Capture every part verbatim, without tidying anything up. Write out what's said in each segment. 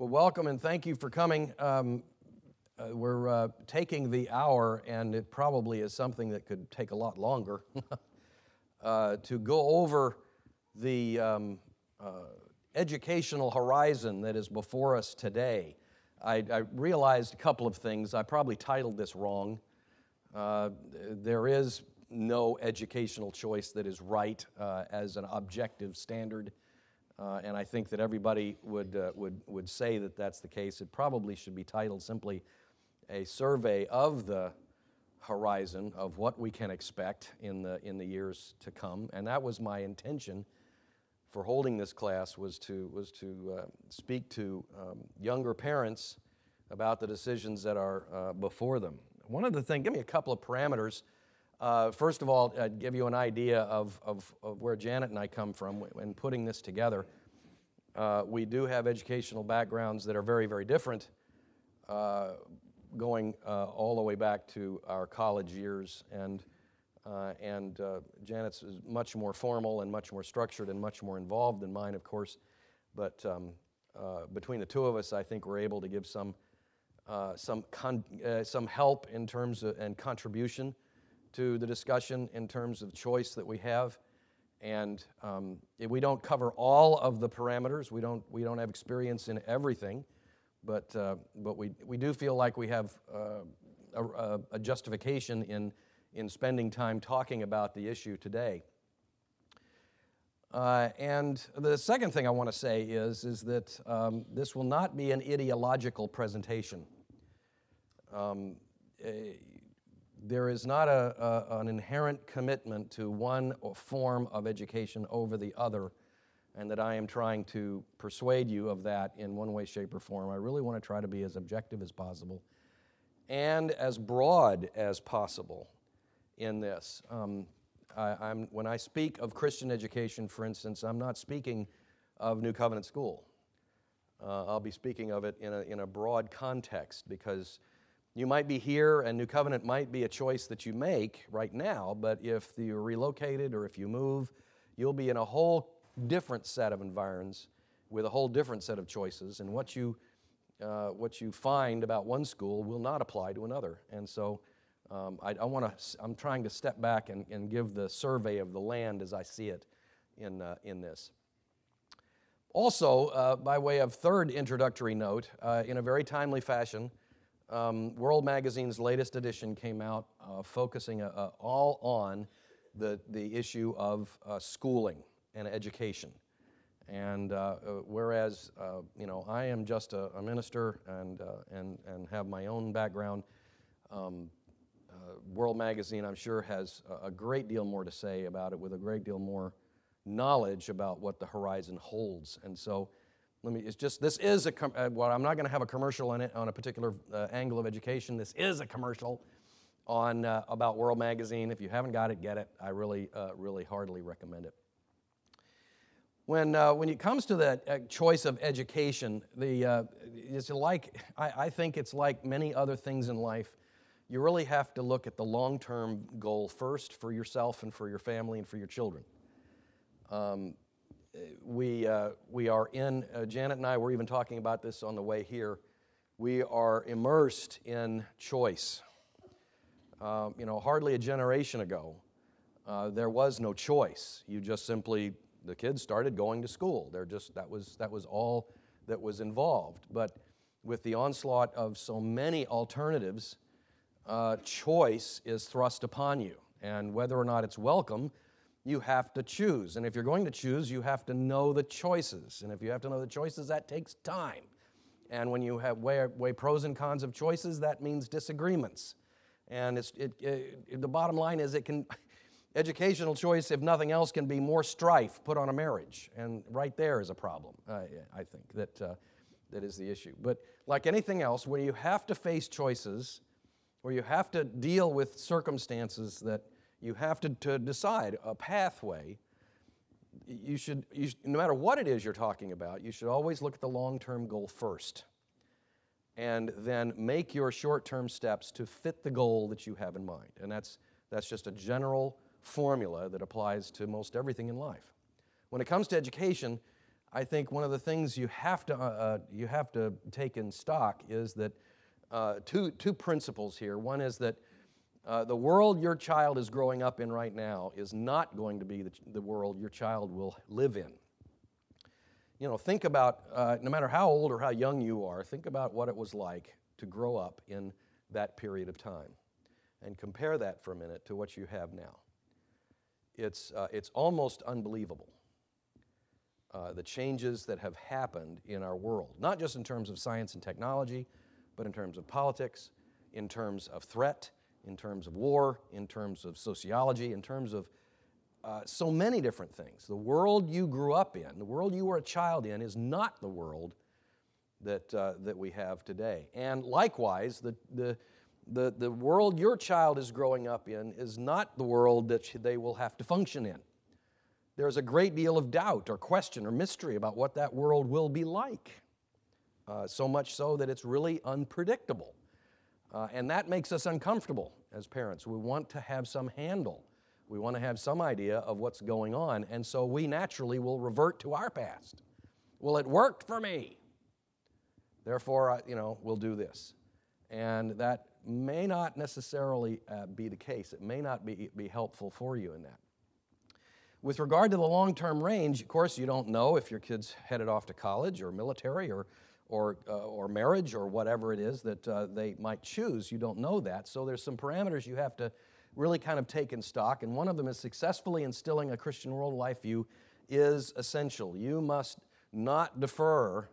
Well, welcome and thank you for coming. Um, uh, we're uh, taking the hour, and it probably is something that could take a lot longer, uh, to go over the um, uh, educational horizon that is before us today. I, I realized a couple of things. I probably titled this wrong. Uh, there is no educational choice that is right uh, as an objective standard. Uh, and I think that everybody would, uh, would, would say that that's the case. It probably should be titled simply a survey of the horizon of what we can expect in the, in the years to come. And that was my intention for holding this class, was to, was to uh, speak to um, younger parents about the decisions that are uh, before them. One of the things, give me a couple of parameters. Uh, first of all, I'd give you an idea of, of, of where Janet and I come from when putting this together. Uh, we do have educational backgrounds that are very, very different, uh, going uh, all the way back to our college years. And, uh, and uh, Janet's is much more formal and much more structured and much more involved than mine, of course. But um, uh, between the two of us, I think we're able to give some, uh, some, con- uh, some help in terms of, and contribution to the discussion in terms of choice that we have. And um, we don't cover all of the parameters. We don't, we don't have experience in everything, but, uh, but we, we do feel like we have uh, a, a justification in, in spending time talking about the issue today. Uh, and the second thing I want to say is, is that um, this will not be an ideological presentation. Um, a, There is not a, a, an inherent commitment to one form of education over the other, and that I am trying to persuade you of that in one way, shape, or form. I really want to try to be as objective as possible and as broad as possible in this. Um, I, I'm, when I speak of Christian education, for instance, I'm not speaking of New Covenant School. Uh, I'll be speaking of it in a, in a broad context, because you might be here, and New Covenant might be a choice that you make right now, but if you're relocated or if you move, you'll be in a whole different set of environs with a whole different set of choices, and what you, uh, what you find about one school will not apply to another. And so um, I, I want to, I'm trying to step back and, and give the survey of the land as I see it in, uh, in this. Also, uh, by way of third introductory note, uh, in a very timely fashion, Um, World Magazine's latest edition came out uh, focusing uh, uh, all on the, the issue of uh, schooling and education. And uh, uh, whereas, uh, you know, I am just a, a minister and, uh, and, and have my own background, um, uh, World Magazine, I'm sure, has a, a great deal more to say about it, with a great deal more knowledge about what the horizon holds. And so, Let me, it's just, this is a, uh, well, I'm not going to have a commercial on it on a particular uh, angle of education. This is a commercial on, uh, about World Magazine. If you haven't got it, get it. I really, uh, really heartily recommend it. When, uh, when it comes to the uh, choice of education, the, uh, it's like, I, I think it's like many other things in life. You really have to look at the long-term goal first for yourself and for your family and for your children. Um, We, uh, we are in, uh, Janet and I were even talking about this on the way here, we are immersed in choice. Uh, you know, hardly a generation ago, uh, there was no choice. You just simply, the kids started going to school. They're just, that was, that was all that was involved. But with the onslaught of so many alternatives, uh, choice is thrust upon you. And whether or not it's welcome, you have to choose. And if you're going to choose, you have to know the choices. And if you have to know the choices, that takes time. And when you have weigh, weigh pros and cons of choices, that means disagreements. And it's, it, it, the bottom line is, it can, educational choice, if nothing else, can be more strife put on a marriage. And right there is a problem, uh, I think, that, uh, that is the issue. But like anything else, when you have to face choices, where you have to deal with circumstances that you have to, to decide a pathway, you should, you should, no matter what it is you're talking about, you should always look at the long-term goal first, and then make your short-term steps to fit the goal that you have in mind. And that's, that's just a general formula that applies to most everything in life. When it comes to education, I think one of the things you have to, uh, you have to take in stock is that uh, two, two principles here. One is that uh, the world your child is growing up in right now is not going to be the, the world your child will live in. You know, think about, uh, no matter how old or how young you are, think about what it was like to grow up in that period of time. And compare that for a minute to what you have now. It's, uh, it's almost unbelievable, uh, the changes that have happened in our world, not just in terms of science and technology, but in terms of politics, in terms of threat, in terms of war, in terms of sociology, in terms of Uh, so many different things. The world you grew up in, the world you were a child in, is not the world that, uh, that we have today. And likewise, the, the, the, the world your child is growing up in is not the world that they will have to function in. There's a great deal of doubt or question or mystery about what that world will be like, uh, so much so that it's really unpredictable. Uh, and that makes us uncomfortable as parents. We want to have some handle. We want to have some idea of what's going on, and so we naturally will revert to our past. Well, it worked for me. Therefore, uh, you know, we'll do this. And that may not necessarily uh, be the case. It may not be, be helpful for you in that. With regard to the long-term range, of course, you don't know if your kid's headed off to college or military or, or, uh, or marriage or whatever it is that uh, they might choose. You don't know that, so there's some parameters you have to really kind of take in stock, and one of them is successfully instilling a Christian worldview view is essential. You must not defer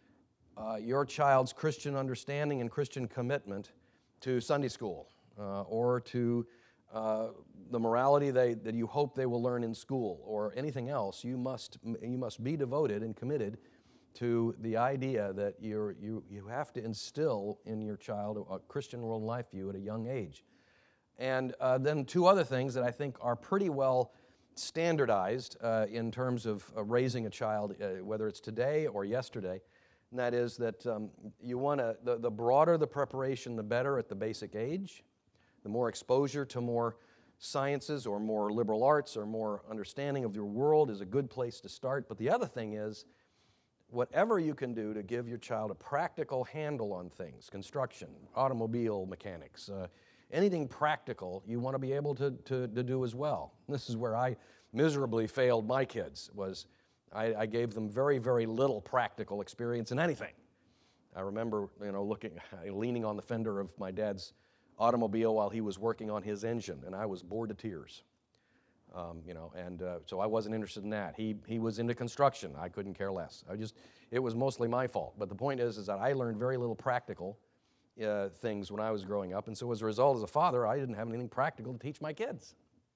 uh, your child's Christian understanding and Christian commitment to Sunday school uh, or to uh, the morality they, that you hope they will learn in school or anything else. You must, you must be devoted and committed to the idea that you're, you, you have to instill in your child a Christian worldview view at a young age. And uh, then two other things that I think are pretty well standardized uh, in terms of uh, raising a child, uh, whether it's today or yesterday, and that is that um, you want to, the, the broader the preparation, the better at the basic age. The more exposure to more sciences or more liberal arts or more understanding of your world is a good place to start. But the other thing is, whatever you can do to give your child a practical handle on things, construction, automobile mechanics, uh, anything practical, you want to be able to, to, to do as well. This is where I miserably failed my kids, was I, I gave them very, very little practical experience in anything. I remember, you know, looking, leaning on the fender of my dad's automobile while he was working on his engine, and I was bored to tears. Um, you know, and uh, so I wasn't interested in that. He he was into construction. I couldn't care less. I just, it was mostly my fault. But the point is, is that I learned very little practical Uh, things when I was growing up, and so as a result, as a father, I didn't have anything practical to teach my kids.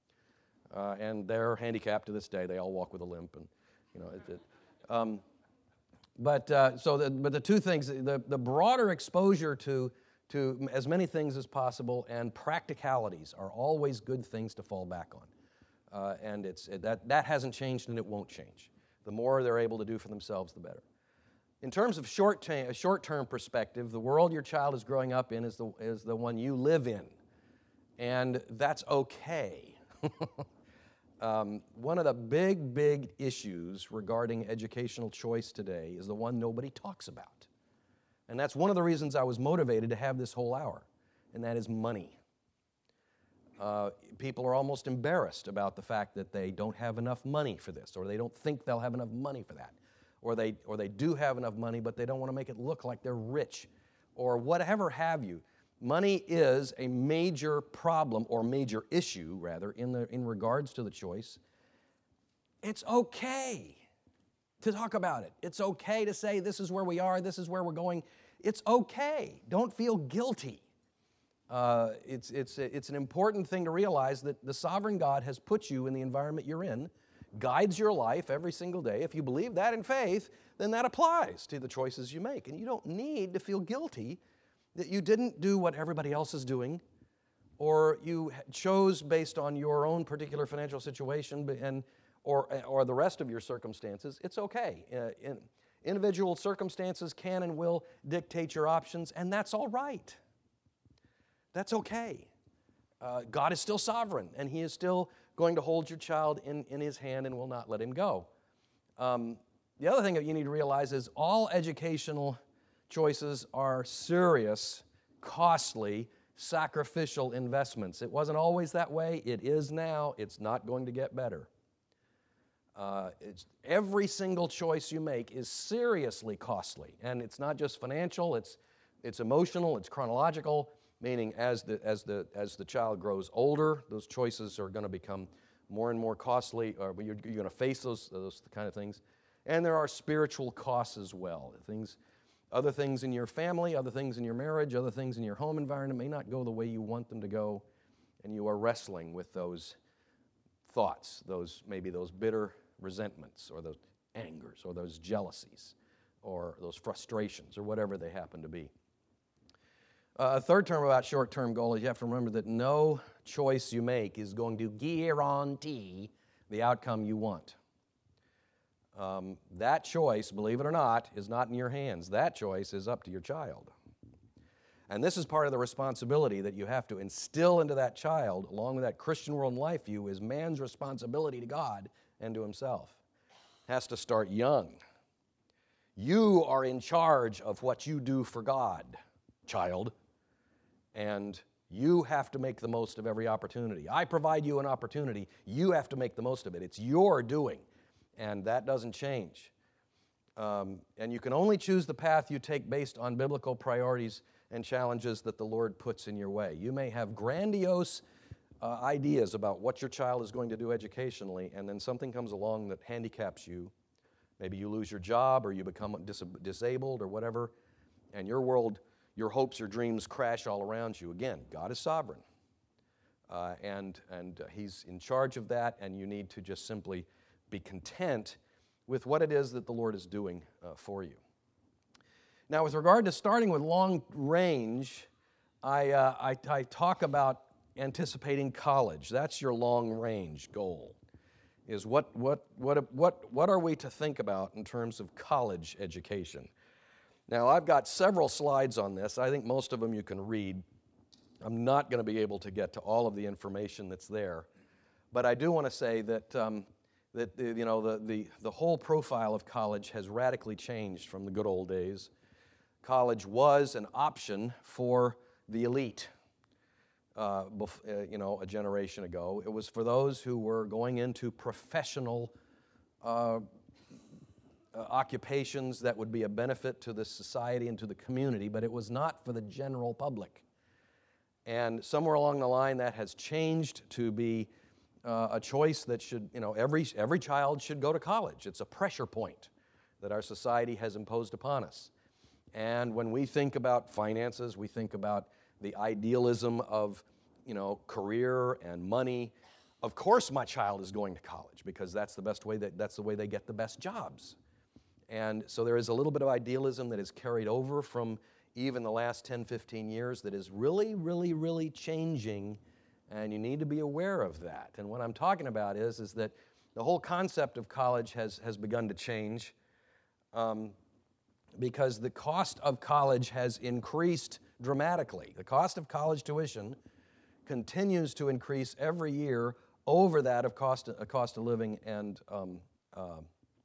Uh, and they're handicapped to this day. They all walk with a limp, and you know. It, it, um, but uh, so, the, but the two things: the the broader exposure to to as many things as possible, and practicalities are always good things to fall back on. Uh, and it's it, that that hasn't changed, and it won't change. The more they're able to do for themselves, the better. In terms of short ta- short-term perspective, the world your child is growing up in is the, is the one you live in, and that's okay. um, one of the big, big issues regarding educational choice today is the one nobody talks about, and that's one of the reasons I was motivated to have this whole hour, and that is money. Uh, people are almost embarrassed about the fact that they don't have enough money for this, or they don't think they'll have enough money for that. Or they, or they do have enough money, but they don't want to make it look like they're rich, or whatever have you. Money is a major problem, or major issue, rather, in, the, in regards to the choice. It's okay to talk about it. It's okay to say, this is where we are, this is where we're going. It's okay. Don't feel guilty. Uh, it's, it's, it's an important thing to realize that the sovereign God has put you in the environment you're in, guides your life every single day. If you believe that in faith, then that applies to the choices you make. And you don't need to feel guilty that you didn't do what everybody else is doing, or you chose based on your own particular financial situation and, or, or the rest of your circumstances. It's okay. Uh, in, individual circumstances can and will dictate your options, and that's all right. That's okay. Uh, God is still sovereign, and He is still going to hold your child in, in His hand and will not let him go. Um, the other thing that you need to realize is all educational choices are serious, costly, sacrificial investments. It wasn't always that way. It is now. It's not going to get better. Uh, it's, every single choice you make is seriously costly. And it's not just financial, it's, it's emotional, it's chronological, meaning as the, as, the, as the child grows older, those choices are going to become more and more costly, or you're, you're going to face those, those kind of things. And there are spiritual costs as well. Things, other things in your family, other things in your marriage, other things in your home environment may not go the way you want them to go, and you are wrestling with those thoughts, those maybe those bitter resentments, or those angers, or those jealousies, or those frustrations, or whatever they happen to be. Uh, a third term about short-term goal is you have to remember that no choice you make is going to guarantee the outcome you want. Um, that choice, believe it or not, is not in your hands. That choice is up to your child. And this is part of the responsibility that you have to instill into that child, along with that Christian world and life view, is man's responsibility to God and to himself. It has to start young. You are in charge of what you do for God, child, and you have to make the most of every opportunity. I provide you an opportunity. You have to make the most of it. It's your doing, and that doesn't change. Um, and you can only choose the path you take based on biblical priorities and challenges that the Lord puts in your way. You may have grandiose uh, ideas about what your child is going to do educationally, and then something comes along that handicaps you. Maybe you lose your job, or you become dis- disabled, or whatever, and your world, your hopes or dreams crash all around you. Again, God is sovereign, uh, and, and uh, He's in charge of that, and you need to just simply be content with what it is that the Lord is doing uh, for you. Now, with regard to starting with long range, I, uh, I, I talk about anticipating college. That's your long range goal, is what, what, what, what, what are we to think about in terms of college education? Now, I've got several slides on this. I think most of them you can read. I'm not going to be able to get to all of the information that's there, but I do want to say that um, that the, you know the, the the whole profile of college has radically changed from the good old days. College was an option for the elite. Uh, bef- uh, you know, a generation ago, it was for those who were going into professional uh, uh, occupations that would be a benefit to the society and to the community, but it was not for the general public. And somewhere along the line, that has changed to be uh, a choice that should, you know, every every child should go to college. It's a pressure point that our society has imposed upon us. And when we think about finances, we think about the idealism of, you know, career and money. Of course my child is going to college because that's the best way that that's the way they get the best jobs. And so there is a little bit of idealism that is carried over from even the last ten, fifteen years that is really, really, really changing, and you need to be aware of that. And what I'm talking about is, is that the whole concept of college has, has begun to change um, because the cost of college has increased dramatically. The cost of college tuition continues to increase every year over that of cost, uh, cost of living and, um, uh,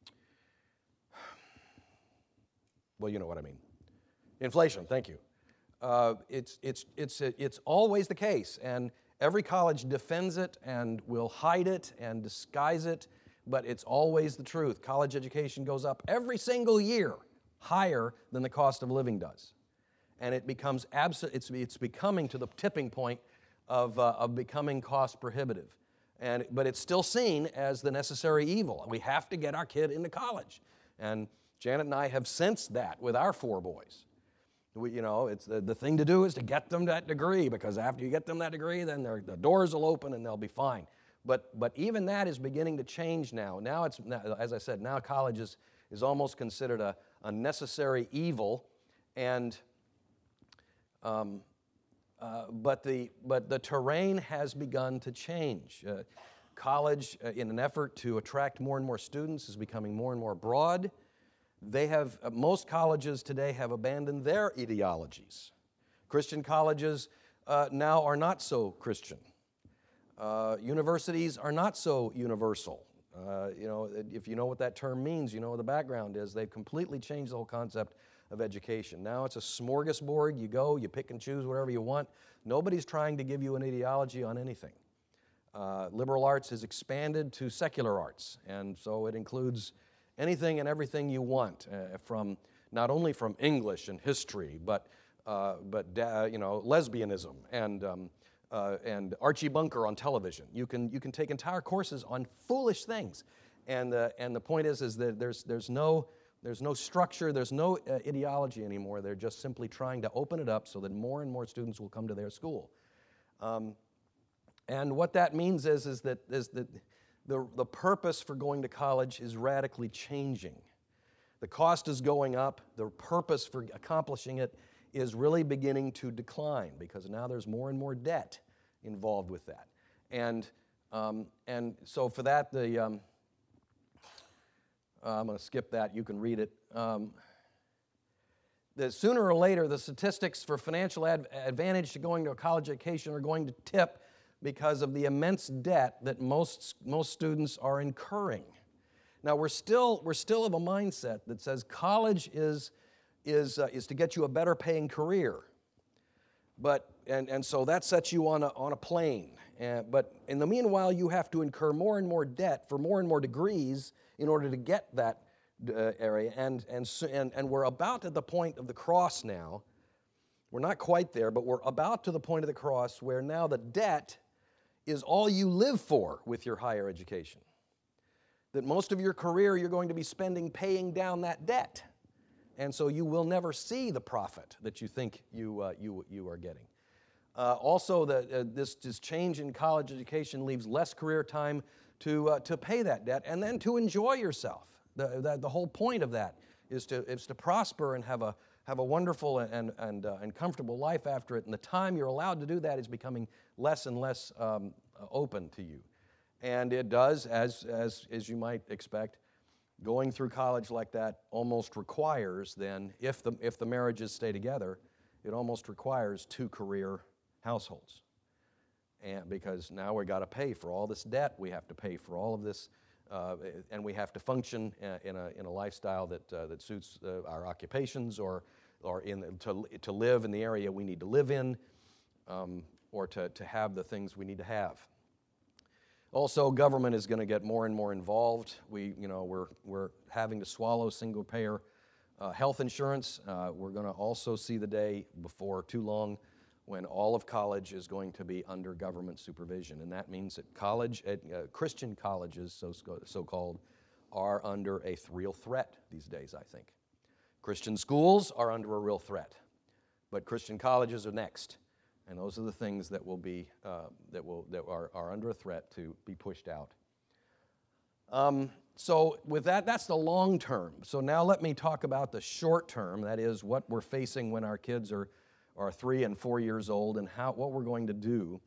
well, you know what I mean. Inflation, thank you. Uh, it's, it's, it's, it's always the case, and every college defends it and will hide it and disguise it, but it's always the truth. College education goes up every single year higher than the cost of living does. And it becomes abs- it's, it's becoming to the tipping point of, uh, of becoming cost prohibitive. And, but it's still seen as the necessary evil. We have to get our kid into college. And Janet and I have sensed that with our four boys. We, you know, it's the, the thing to do is to get them that degree, because after you get them that degree, then the doors will open and they'll be fine. But but even that is beginning to change now. Now it's, as I said, now college is, is almost considered a, a necessary evil, and um, uh, but the but the terrain has begun to change. Uh, college, uh, in an effort to attract more and more students, is becoming more and more broad. They have, uh, most colleges today have abandoned their ideologies. Christian colleges uh, now are not so Christian. Uh, universities are not so universal. Uh, you know, if you know what that term means, you know what the background is. They've completely changed the whole concept of education. Now it's a smorgasbord. You go, you pick and choose whatever you want. Nobody's trying to give you an ideology on anything. Uh, liberal arts has expanded to secular arts, and so it includes anything and everything you want, uh, from not only from English and history, but uh, but uh, you know, lesbianism and um, uh, and Archie Bunker on television. You can you can take entire courses on foolish things, and uh, and the point is is that there's there's no there's no structure, there's no uh, ideology anymore. They're just simply trying to open it up so that more and more students will come to their school. Um, And what that means is, is that, is that the, the purpose for going to college is radically changing. The cost is going up. The purpose for accomplishing it is really beginning to decline because now there's more and more debt involved with that. And, um, and so for that, the, um, uh, I'm going to skip that. You can read it. Um, that sooner or later, the statistics for financial ad- advantage to going to a college education are going to tip because of the immense debt that most, most students are incurring. Now, we're still, we're still of a mindset that says college is, is, uh, is to get you a better paying career. But, and, and so that sets you on a, on a plane. Uh, but in the meanwhile, you have to incur more and more debt for more and more degrees in order to get that uh, area. And, and, and, and we're about at the point of the cross now. We're not quite there, but we're about to the point of the cross where now the debt is all you live for with your higher education. That most of your career you're going to be spending paying down that debt. And so you will never see the profit that you think you, uh, you, you are getting. Uh, also, the, uh, this, this change in college education leaves less career time to, uh, to pay that debt and then to enjoy yourself. The, the, the whole point of that is to, is to prosper and have a, have a wonderful and, and, uh, and comfortable life after it. And the time you're allowed to do that is becoming less and less um, open to you. And it does, as, as, as you might expect, going through college like that almost requires then, if the, if the marriages stay together, it almost requires two career households. And because now we've got to pay for all this debt, we have to pay for all of this, uh, and we have to function in a, in a lifestyle that, uh, that suits uh, our occupations or, or in, to, to live in the area we need to live in, um, or to, to have the things we need to have. Also, government is going to get more and more involved. We, you know, we're, we're having to swallow single-payer uh, health insurance. Uh, we're going to also see the day before too long when all of college is going to be under government supervision. And that means that college, uh, Christian colleges, so, so-called, are under a real threat these days, I think. Christian schools are under a real threat, but Christian colleges are next. And those are the things that will be uh, that will that are, are under a threat to be pushed out. Um, so with that, that's the long term. So now let me talk about the short term. That is what we're facing when our kids are are three and four years old, and how what we're going to do.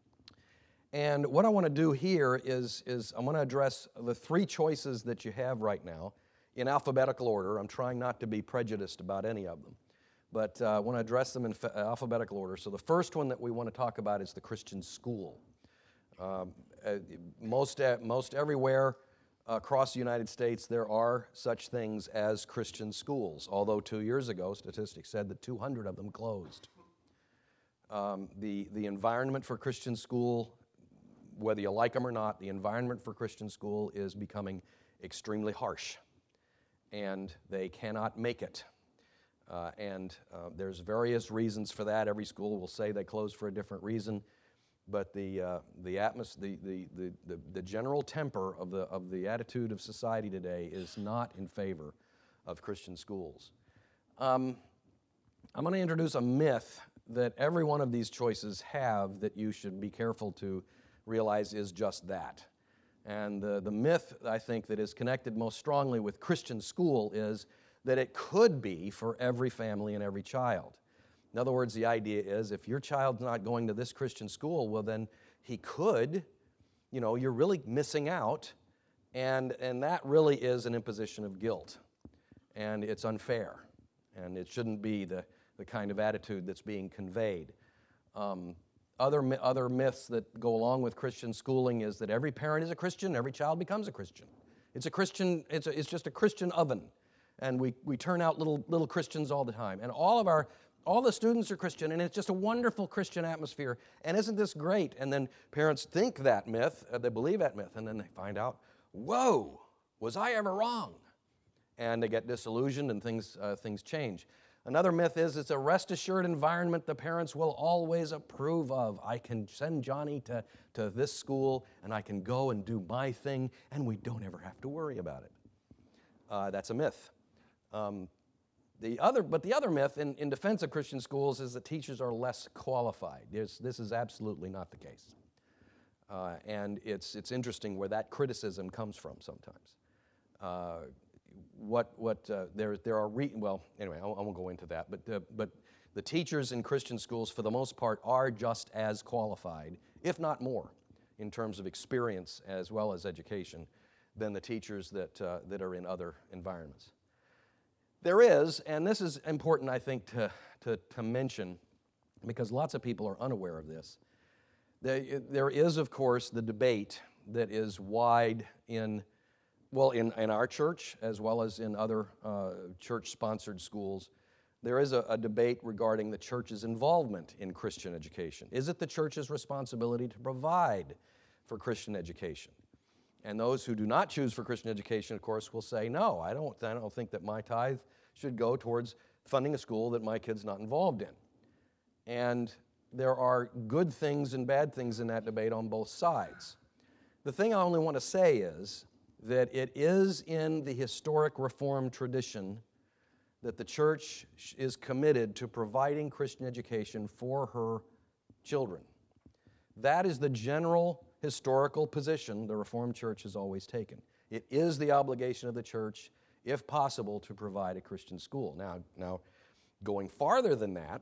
And what I want to do here is is I'm going to address the three choices that you have right now in alphabetical order. I'm trying not to be prejudiced about any of them. But uh, I want to address them in fa- alphabetical order. So the first one that we want to talk about is the Christian school. Um, uh, most, uh, most everywhere across the United States, there are such things as Christian schools, although two years ago, statistics said that two hundred of them closed. Um, the, the environment for Christian school, whether you like them or not, the environment for Christian school is becoming extremely harsh, and they cannot make it. Uh, and uh, there's various reasons for that. Every school will say they closed for a different reason, but the uh, the, atmos- the, the the the the general temper of the of the attitude of society today is not in favor of Christian schools. Um, I'm going to introduce a myth that every one of these choices have that you should be careful to realize is just that. And the the myth I think that is connected most strongly with Christian school is that it could be for every family and every child. In other words, the idea is if your child's not going to this Christian school, well then he could, you know, you're really missing out, and, and that really is an imposition of guilt. And it's unfair, and it shouldn't be the, the kind of attitude that's being conveyed. Um, other, other myths that go along with Christian schooling is that every parent is a Christian, every child becomes a Christian. It's a Christian, it's, a, it's just a Christian oven. And we, we turn out little, little Christians all the time. And all of our, all the students are Christian, and it's just a wonderful Christian atmosphere. And isn't this great? And then parents think that myth, uh, they believe that myth, and then they find out, whoa, was I ever wrong? And they get disillusioned and things, uh, things change. Another myth is it's a rest assured environment the parents will always approve of. I can send Johnny to, to this school, and I can go and do my thing, and we don't ever have to worry about it. Uh, that's a myth. Um, the other, but the other myth in, in defense of Christian schools is that teachers are less qualified. There's, this is absolutely not the case. Uh, and it's, it's interesting where that criticism comes from sometimes. Uh, What what uh, there there are re- well anyway I, I won't go into that, but uh, but the teachers in Christian schools for the most part are just as qualified, if not more, in terms of experience as well as education, than the teachers that uh, that are in other environments. There is, and this is important, I think, to to, to mention, because lots of people are unaware of this. There, there is, of course, the debate that is wide in. Well, in, in our church, as well as in other uh, church-sponsored schools, there is a, a debate regarding the church's involvement in Christian education. Is it the church's responsibility to provide for Christian education? And those who do not choose for Christian education, of course, will say, no, I don't, I don't think that my tithe should go towards funding a school that my kid's not involved in. And there are good things and bad things in that debate on both sides. The thing I only want to say is that it is in the historic Reformed tradition that the church is committed to providing Christian education for her children. That is the general historical position the Reformed Church has always taken. It is the obligation of the church, if possible, to provide a Christian school. Now, now going farther than that,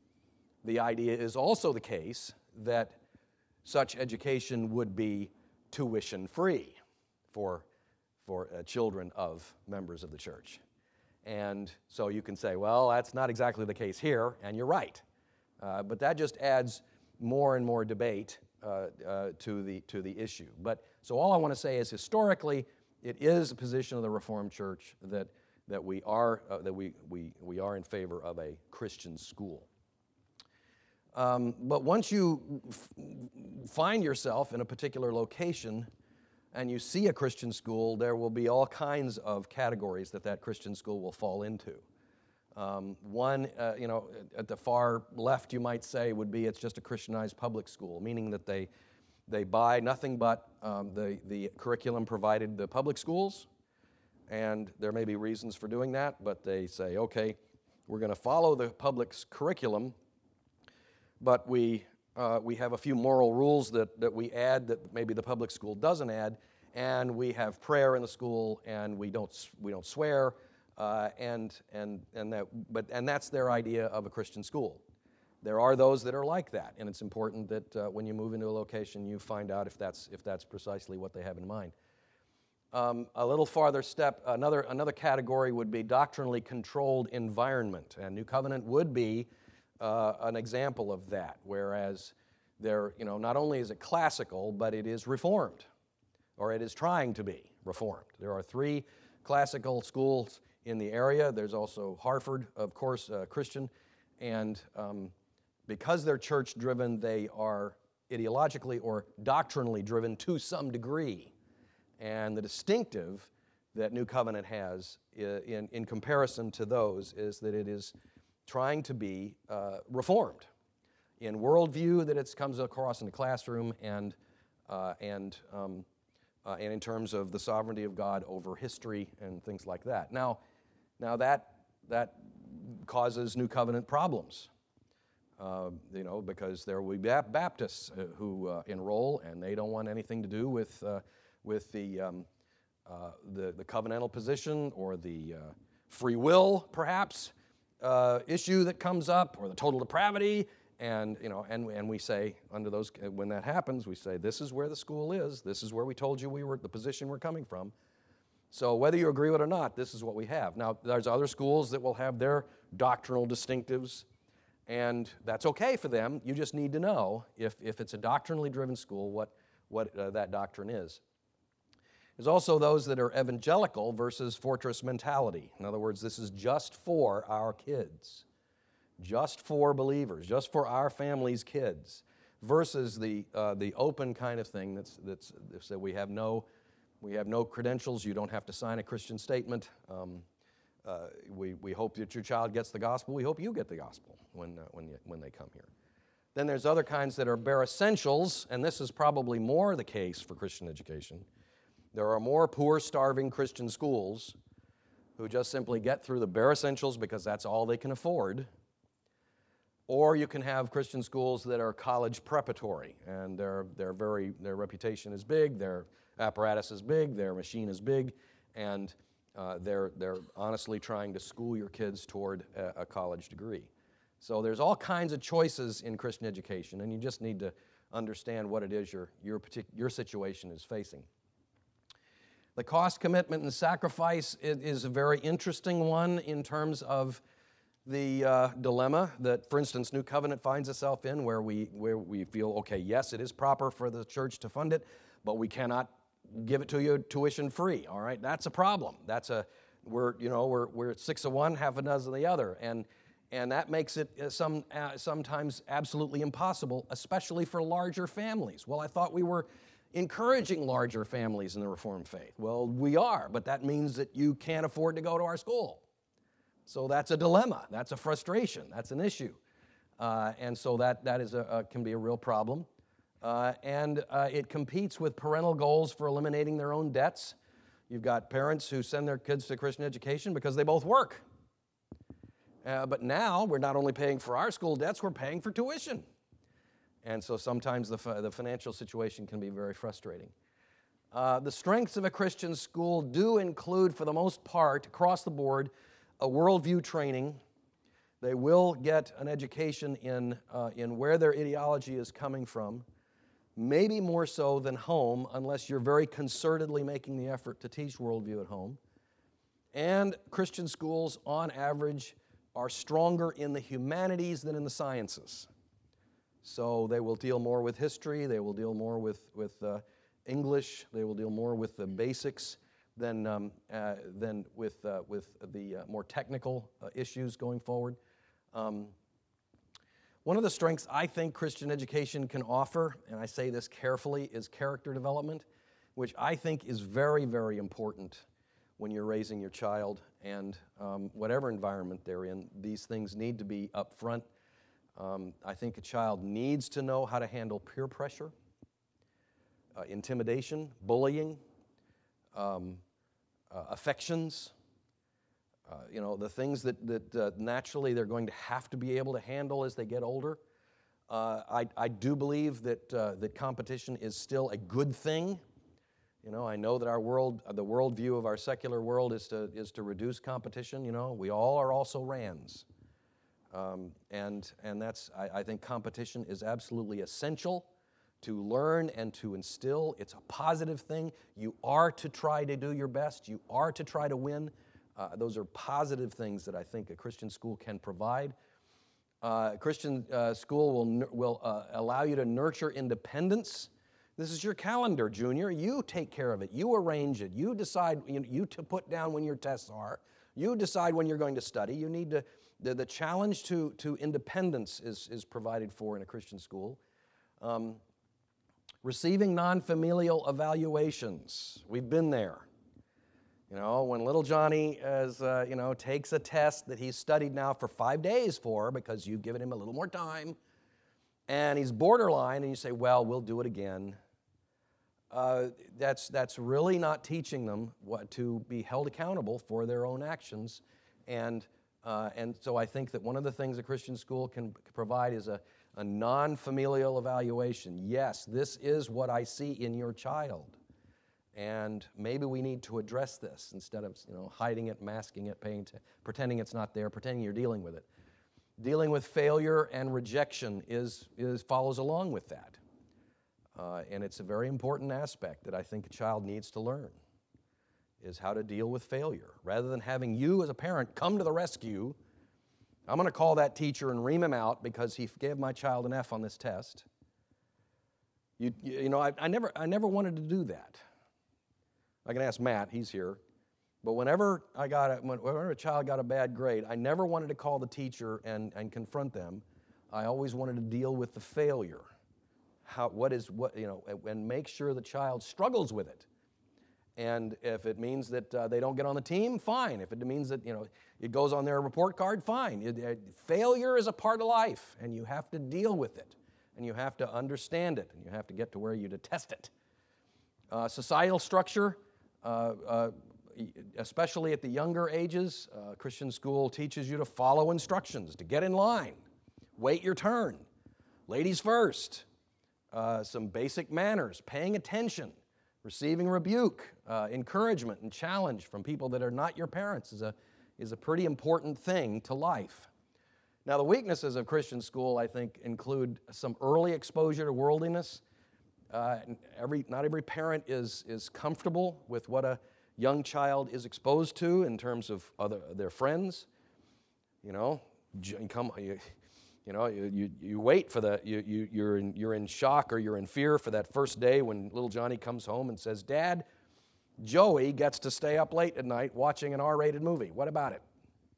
the idea is also the case that such education would be tuition-free for, for uh, children of members of the church. And so you can say, well, that's not exactly the case here, and you're right. Uh, but that just adds more and more debate uh, uh, to the to the issue. But so all I want to say is, historically, it is a position of the Reformed Church that that we are uh, that we we we are in favor of a Christian school. Um, but once you f- find yourself in a particular location and you see a Christian school, there will be all kinds of categories that that Christian school will fall into. Um, one, uh, you know, at the far left, you might say, would be it's just a Christianized public school, meaning that they they buy nothing but um, the, the curriculum provided the public schools, and there may be reasons for doing that, but they say, okay, we're going to follow the public's curriculum, but we uh, we have a few moral rules that, that we add that maybe the public school doesn't add, and we have prayer in the school, and we don't we don't swear. Uh, and and and that, but and that's their idea of a Christian school. There are those that are like that, and it's important that uh, when you move into a location, you find out if that's if that's precisely what they have in mind. Um, a little farther step, another another category would be doctrinally controlled environment, and New Covenant would be uh, an example of that. Whereas there, you know, not only is it classical, but it is reformed, or it is trying to be reformed. There are three classical schools in the area. There's also Harford, of course, uh, Christian, and um, because they're church-driven, they are ideologically or doctrinally driven to some degree. And the distinctive that New Covenant has in, in comparison to those is that it is trying to be uh, reformed in worldview that it comes across in the classroom, and uh, and um, uh, and in terms of the sovereignty of God over history and things like that. Now. Now that that causes New Covenant problems, uh, you know, because there will be Baptists uh, who uh, enroll, and they don't want anything to do with uh, with the, um, uh, the the covenantal position or the uh, free will, perhaps, uh, issue that comes up, or the total depravity, and you know, and and we say under those when that happens, we say this is where the school is, this is where we told you we were the position we're coming from. So whether you agree with it or not, this is what we have. Now, there's other schools that will have their doctrinal distinctives, And that's okay for them. You just need to know, if, if it's a doctrinally driven school, what, what uh, that doctrine is. There's also those that are evangelical versus fortress mentality. In other words, this is just for our kids, just for believers, just for our family's kids, versus the uh, the open kind of thing that's that's that we have no we have no credentials. You don't have to sign a Christian statement. Um, uh, we we hope that your child gets the gospel. We hope you get the gospel when uh, when you, when they come here. Then there's other kinds that are bare essentials, and this is probably more the case for Christian education. There are more poor, starving Christian schools who just simply get through the bare essentials because that's all they can afford. Or you can have Christian schools that are college preparatory, and their their very their reputation is big, their apparatus is big, their machine is big, and uh, they're they're honestly trying to school your kids toward a, a college degree. So there's all kinds of choices in Christian education, and you just need to understand what it is your your partic- your situation is facing. The cost, commitment, and sacrifice is a very interesting one in terms of the uh, dilemma that, for instance, New Covenant finds itself in, where we where we feel, okay, yes, it is proper for the church to fund it, but we cannot give it to you tuition free. All right, that's a problem. That's a we're you know we're we're six of one, half a dozen of the other, and and that makes it some uh, sometimes absolutely impossible, especially for larger families. Well, I thought we were encouraging larger families in the Reformed faith. Well, we are, but that means that you can't afford to go to our school. So that's a dilemma. That's a frustration. That's an issue. Uh, and so that, that is a, a, can be a real problem. Uh, and uh, it competes with parental goals for eliminating their own debts. You've got parents who send their kids to Christian education because they both work. Uh, but now we're not only paying for our school debts, we're paying for tuition. And so sometimes the, the financial situation can be very frustrating. Uh, the strengths of a Christian school do include, for the most part, across the board, a worldview training. They will get an education in, uh, in where their ideology is coming from, maybe more so than home, unless you're very concertedly making the effort to teach worldview at home. And Christian schools, on average, are stronger in the humanities than in the sciences. So they will deal more with history, they will deal more with, with uh, English, they will deal more with the basics than, um, uh, than with, uh, with the uh, more technical uh, issues going forward. Um, one of the strengths I think Christian education can offer, and I say this carefully, is character development, which I think is very, very important when you're raising your child, and um, whatever environment they're in, these things need to be up front. Um, I think a child needs to know how to handle peer pressure, uh, intimidation, bullying, um, uh, affections, uh, you know, the things that, that uh, naturally they're going to have to be able to handle as they get older. Uh, I, I do believe that, uh, that competition is still a good thing. You know, I know that our world, the worldview of our secular world is to, is to reduce competition. You know, we all are also Rands. Um, and and that's, I, I think competition is absolutely essential to learn and to instill. It's a positive thing. You are to try to do your best. You are to try to win. Uh, those are positive things that I think a Christian school can provide. Uh, a Christian uh, school will, will uh, allow you to nurture independence. This is your calendar, Junior. You take care of it. You arrange it. You decide, you, you to put down when your tests are. You decide when you're going to study. You need to, the, the challenge to, to independence is, is provided for in a Christian school. Um, receiving non-familial evaluations. We've been there. You know, when little Johnny is, uh, you know, takes a test that he's studied now for five days for because you've given him a little more time, and he's borderline, and you say, well, we'll do it again. Uh, that's, that's really not teaching them what, to be held accountable for their own actions. And, uh, and so I think that one of the things a Christian school can provide is a, a non-familial evaluation. Yes, this is what I see in your child. And maybe we need to address this instead of, you know, hiding it, masking it, paying t- pretending it's not there, pretending you're dealing with it. Dealing with failure and rejection is, is follows along with that. Uh, and it's a very important aspect that I think a child needs to learn, is how to deal with failure. Rather than having you as a parent come to the rescue I'm going to call that teacher and ream him out because he gave my child an F on this test. You, you, you know, I, I, never, I never wanted to do that. I can ask Matt, he's here. But whenever I got a, whenever a child got a bad grade, I never wanted to call the teacher and, and confront them. I always wanted to deal with the failure. How, what is, what, you know, and make sure the child struggles with it. And if it means that uh, they don't get on the team, fine. If it means that, you know, it goes on their report card, fine. It, it, failure is a part of life, and you have to deal with it, and you have to understand it, and you have to get to where you detest it. Uh, societal structure, uh, uh, especially at the younger ages, uh, Christian school teaches you to follow instructions, to get in line, wait your turn, ladies first, uh, some basic manners, paying attention, receiving rebuke, uh, encouragement, and challenge from people that are not your parents is a, is a pretty important thing to life. Now, the weaknesses of Christian school, I think, include some early exposure to worldliness. Uh, every, not every parent is, is comfortable with what a young child is exposed to in terms of other, their friends. You know, you come, you, you know, you, you, you wait for the, you, you, you're, in, you're in shock or you're in fear for that first day when little Johnny comes home and says, Dad, Joey gets to stay up late at night watching an R-rated movie. What about it?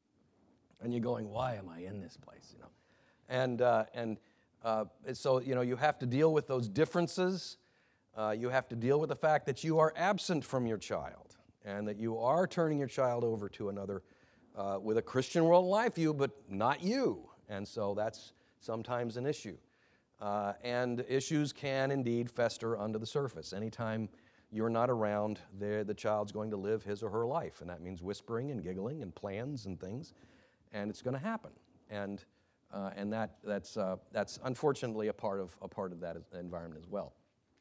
And you're going, why am I in this place? You know, and uh, and uh, so you know you have to deal with those differences. Uh, you have to deal with the fact that you are absent from your child and that you are turning your child over to another uh, with a Christian worldview, view, but not you. And so that's sometimes an issue. Uh, and issues can indeed fester under the surface. Anytime you're not around, the child's going to live his or her life, and that means whispering and giggling and plans and things. And it's going to happen, and uh, and that that's uh, that's unfortunately a part of a part of that environment as well.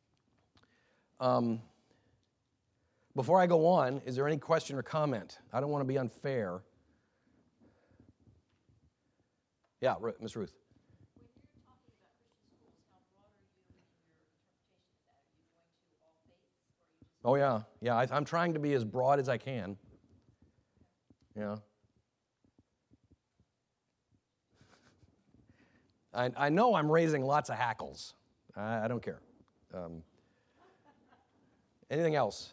Um, before I go on, is there any question or comment? I don't want to be unfair. Yeah, Miz Ruth. When you're talking about Christian schools, how broad are you in your interpretation of that? Are you going to all faiths, or are you just? Oh yeah, yeah. I, I'm trying to be as broad as I can. Yeah. I, I know I'm raising lots of hackles. I, I don't care. Um, anything else?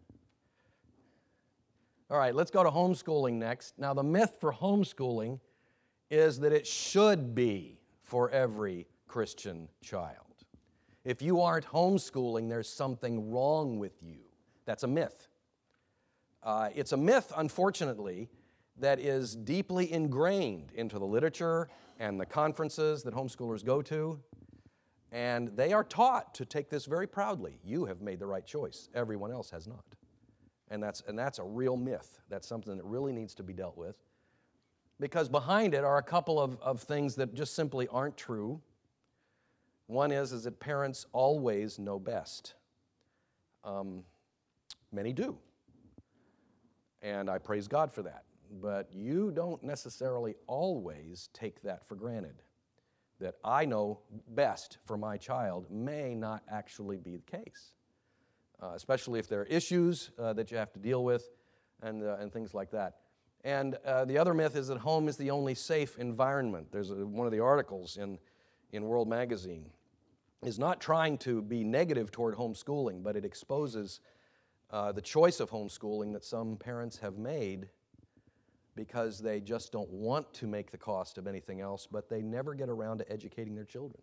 All right, let's go to homeschooling next. Now, the myth for homeschooling is that it should be for every Christian child. If you aren't homeschooling, there's something wrong with you. That's a myth. Uh, it's a myth, unfortunately, that is deeply ingrained into the literature and the conferences that homeschoolers go to, and they are taught to take this very proudly. You have made the right choice. Everyone else has not. And that's, and that's a real myth. That's something that really needs to be dealt with, because behind it are a couple of, of things that just simply aren't true. One is, is that parents always know best. Um, many do. And I praise God for that. But you don't necessarily always take that for granted. That I know best for my child may not actually be the case, uh, especially if there are issues uh, that you have to deal with and, uh, and things like that. And uh, the other myth is that home is the only safe environment. There's a, one of the articles in, in World Magazine is not trying to be negative toward homeschooling, but it exposes uh, the choice of homeschooling that some parents have made because they just don't want to make the cost of anything else, but they never get around to educating their children.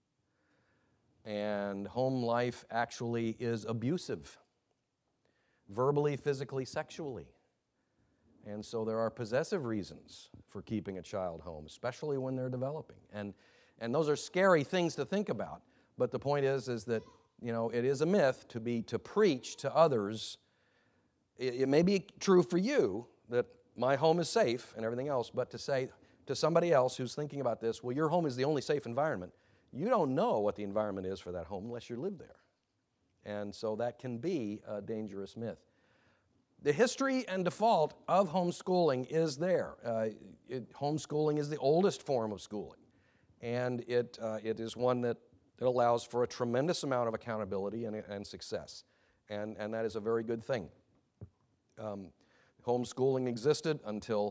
And home life actually is abusive, verbally, physically, sexually. And so there are possessive reasons for keeping a child home, especially when they're developing. And, and those are scary things to think about. But the point is, is that, you know, it is a myth to be, to preach to others. It, it may be true for you that my home is safe and everything else, but to say to somebody else who's thinking about this, well, your home is the only safe environment, you don't know what the environment is for that home unless you live there. And so that can be a dangerous myth. The history and default of homeschooling is there. Uh, it, homeschooling is the oldest form of schooling, and it, uh, it is one that, that allows for a tremendous amount of accountability and, and success, and, and that is a very good thing. Um, Homeschooling existed until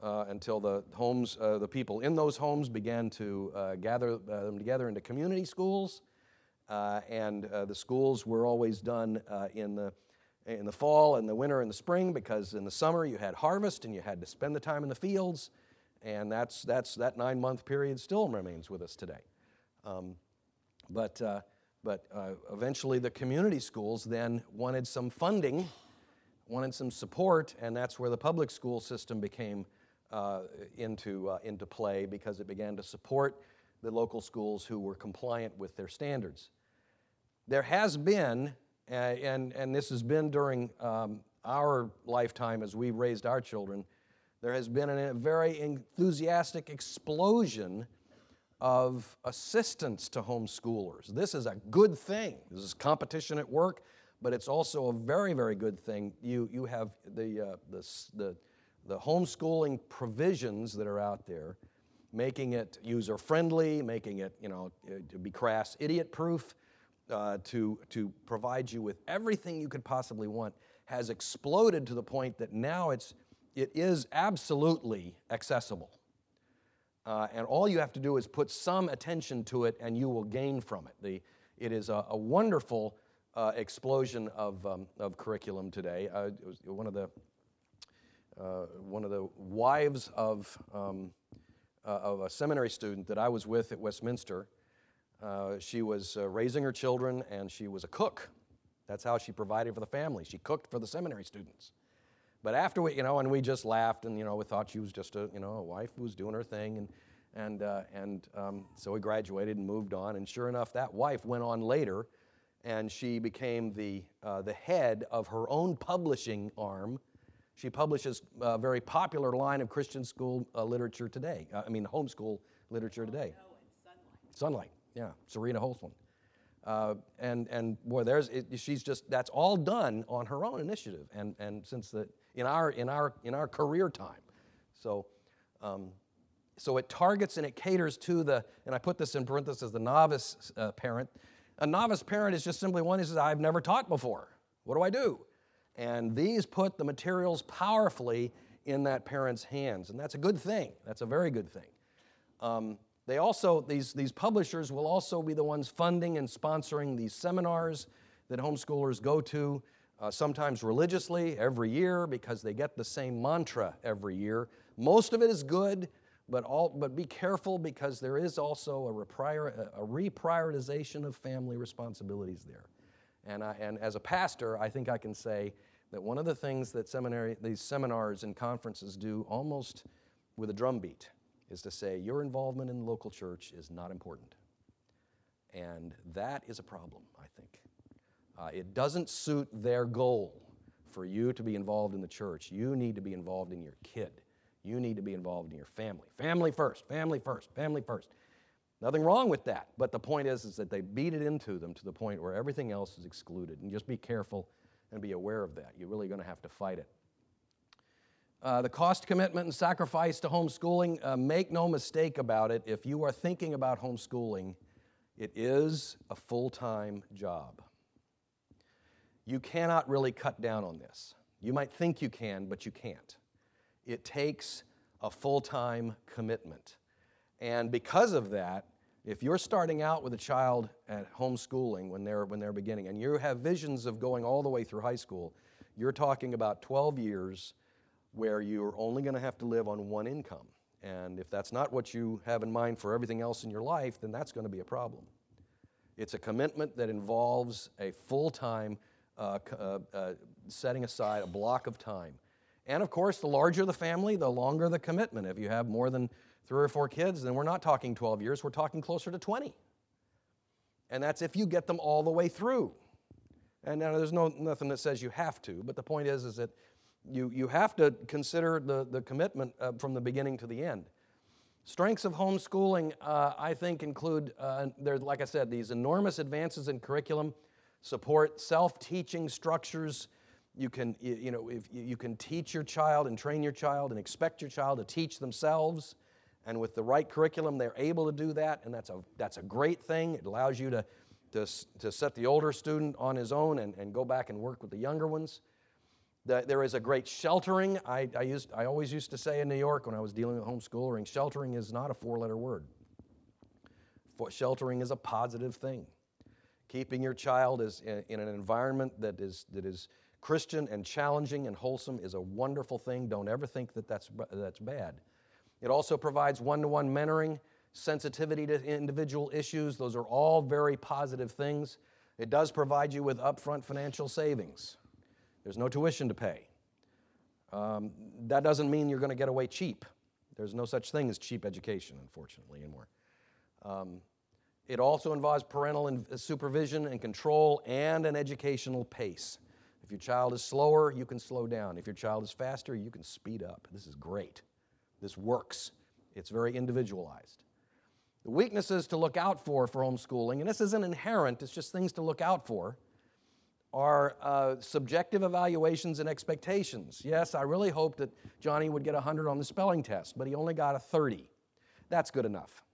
uh, until the homes, uh, the people in those homes began to uh, gather uh, them together into community schools. Uh, and uh, the schools were always done uh, in the in the fall and the winter and the spring, because in the summer you had harvest and you had to spend the time in the fields, and that's that's that nine month period still remains with us today. Um, but uh, but uh, eventually the community schools then wanted some funding, wanted some support, and that's where the public school system became uh, into uh, into play, because it began to support the local schools who were compliant with their standards. There has been, uh, and, and this has been during um, our lifetime as we raised our children, there has been a very enthusiastic explosion of assistance to homeschoolers. This is a good thing. This is competition at work, but it's also a very, very good thing. You, you have the, uh, the, the, the homeschooling provisions that are out there, making it user-friendly, making it, you know, to be crass, idiot-proof, uh, to, to provide you with everything you could possibly want, has exploded to the point that now it's, it is absolutely accessible. Uh, and all you have to do is put some attention to it, and you will gain from it. The, it is a, a wonderful uh, explosion of, um, of curriculum today. Uh, it was one of the, uh, one of the wives of... Um, Uh, of a seminary student that I was with at Westminster. Uh, she was uh, raising her children, and she was a cook. That's how she provided for the family. She cooked for the seminary students. But after we, you know, and we just laughed, and you know, we thought she was just a, you know, a wife who was doing her thing, and and uh, and um, so we graduated and moved on. And sure enough, that wife went on later, and she became the uh, the head of her own publishing arm. She publishes a very popular line of Christian school uh, literature today. Uh, I mean, homeschool literature today. Oh, and Sunlight. Sunlight, yeah, Serena Holtzman. Uh, and and boy, there's it, she's just that's all done on her own initiative, and and since the in our in our in our career time, so um, so it targets and it caters to the, and I put this in parentheses, the novice uh, parent. A novice parent is just simply one who says, I've never taught before. What do I do? And these put the materials powerfully in that parent's hands, and that's a good thing. That's a very good thing. Um, they also, these, these publishers will also be the ones funding and sponsoring these seminars that homeschoolers go to, uh, sometimes religiously every year, because they get the same mantra every year. Most of it is good, but, all, but be careful, because there is also a, reprior, a reprioritization of family responsibilities there. And, I, and as a pastor, I think I can say that one of the things that seminary, these seminars and conferences do almost with a drumbeat is to say your involvement in the local church is not important. And that is a problem, I think. Uh, it doesn't suit their goal for you to be involved in the church. You need to be involved in your kid. You need to be involved in your family. Family first, family first, family first. Nothing wrong with that, but the point is, is that they beat it into them to the point where everything else is excluded. And just be careful and be aware of that. You're really going to have to fight it. Uh, the cost commitment and sacrifice to homeschooling, uh, make no mistake about it. If you are thinking about homeschooling, it is a full-time job. You cannot really cut down on this. You might think you can, but you can't. It takes a full-time commitment. And because of that, if you're starting out with a child at homeschooling when they're, when they're beginning, and you have visions of going all the way through high school, you're talking about twelve years where you're only going to have to live on one income. And if that's not what you have in mind for everything else in your life, then that's going to be a problem. It's a commitment that involves a full-time uh, uh, uh, setting aside a block of time. And of course, the larger the family, the longer the commitment. If you have more than three or four kids, then we're not talking twelve years, we're talking closer to twenty. And that's if you get them all the way through. And now there's no nothing that says you have to, but the point is, is that you, you have to consider the, the commitment uh, from the beginning to the end. Strengths of homeschooling, uh, I think, include, uh, there, like I said, these enormous advances in curriculum, support self-teaching structures. You can, you know, if you can teach your child and train your child and expect your child to teach themselves. And with the right curriculum, they're able to do that, and that's a, that's a great thing. It allows you to, to, to set the older student on his own and, and go back and work with the younger ones. The, there is a great sheltering. I, I, used, I always used to say in New York when I was dealing with homeschooling, sheltering is not a four-letter word. For, sheltering is a positive thing. Keeping your child is in, in an environment that is, that is Christian and challenging and wholesome is a wonderful thing. Don't ever think that that's, that's bad. It also provides one-to-one mentoring, sensitivity to individual issues. Those are all very positive things. It does provide you with upfront financial savings. There's no tuition to pay. Um, that doesn't mean you're going to get away cheap. There's no such thing as cheap education, unfortunately, anymore. Um, it also involves parental in- supervision and control and an educational pace. If your child is slower, you can slow down. If your child is faster, you can speed up. This is great. This works. It's very individualized. The weaknesses to look out for for homeschooling, and this isn't inherent, it's just things to look out for, are uh, subjective evaluations and expectations. Yes, I really hoped that Johnny would get one hundred on the spelling test, but he only got a thirty. That's good enough.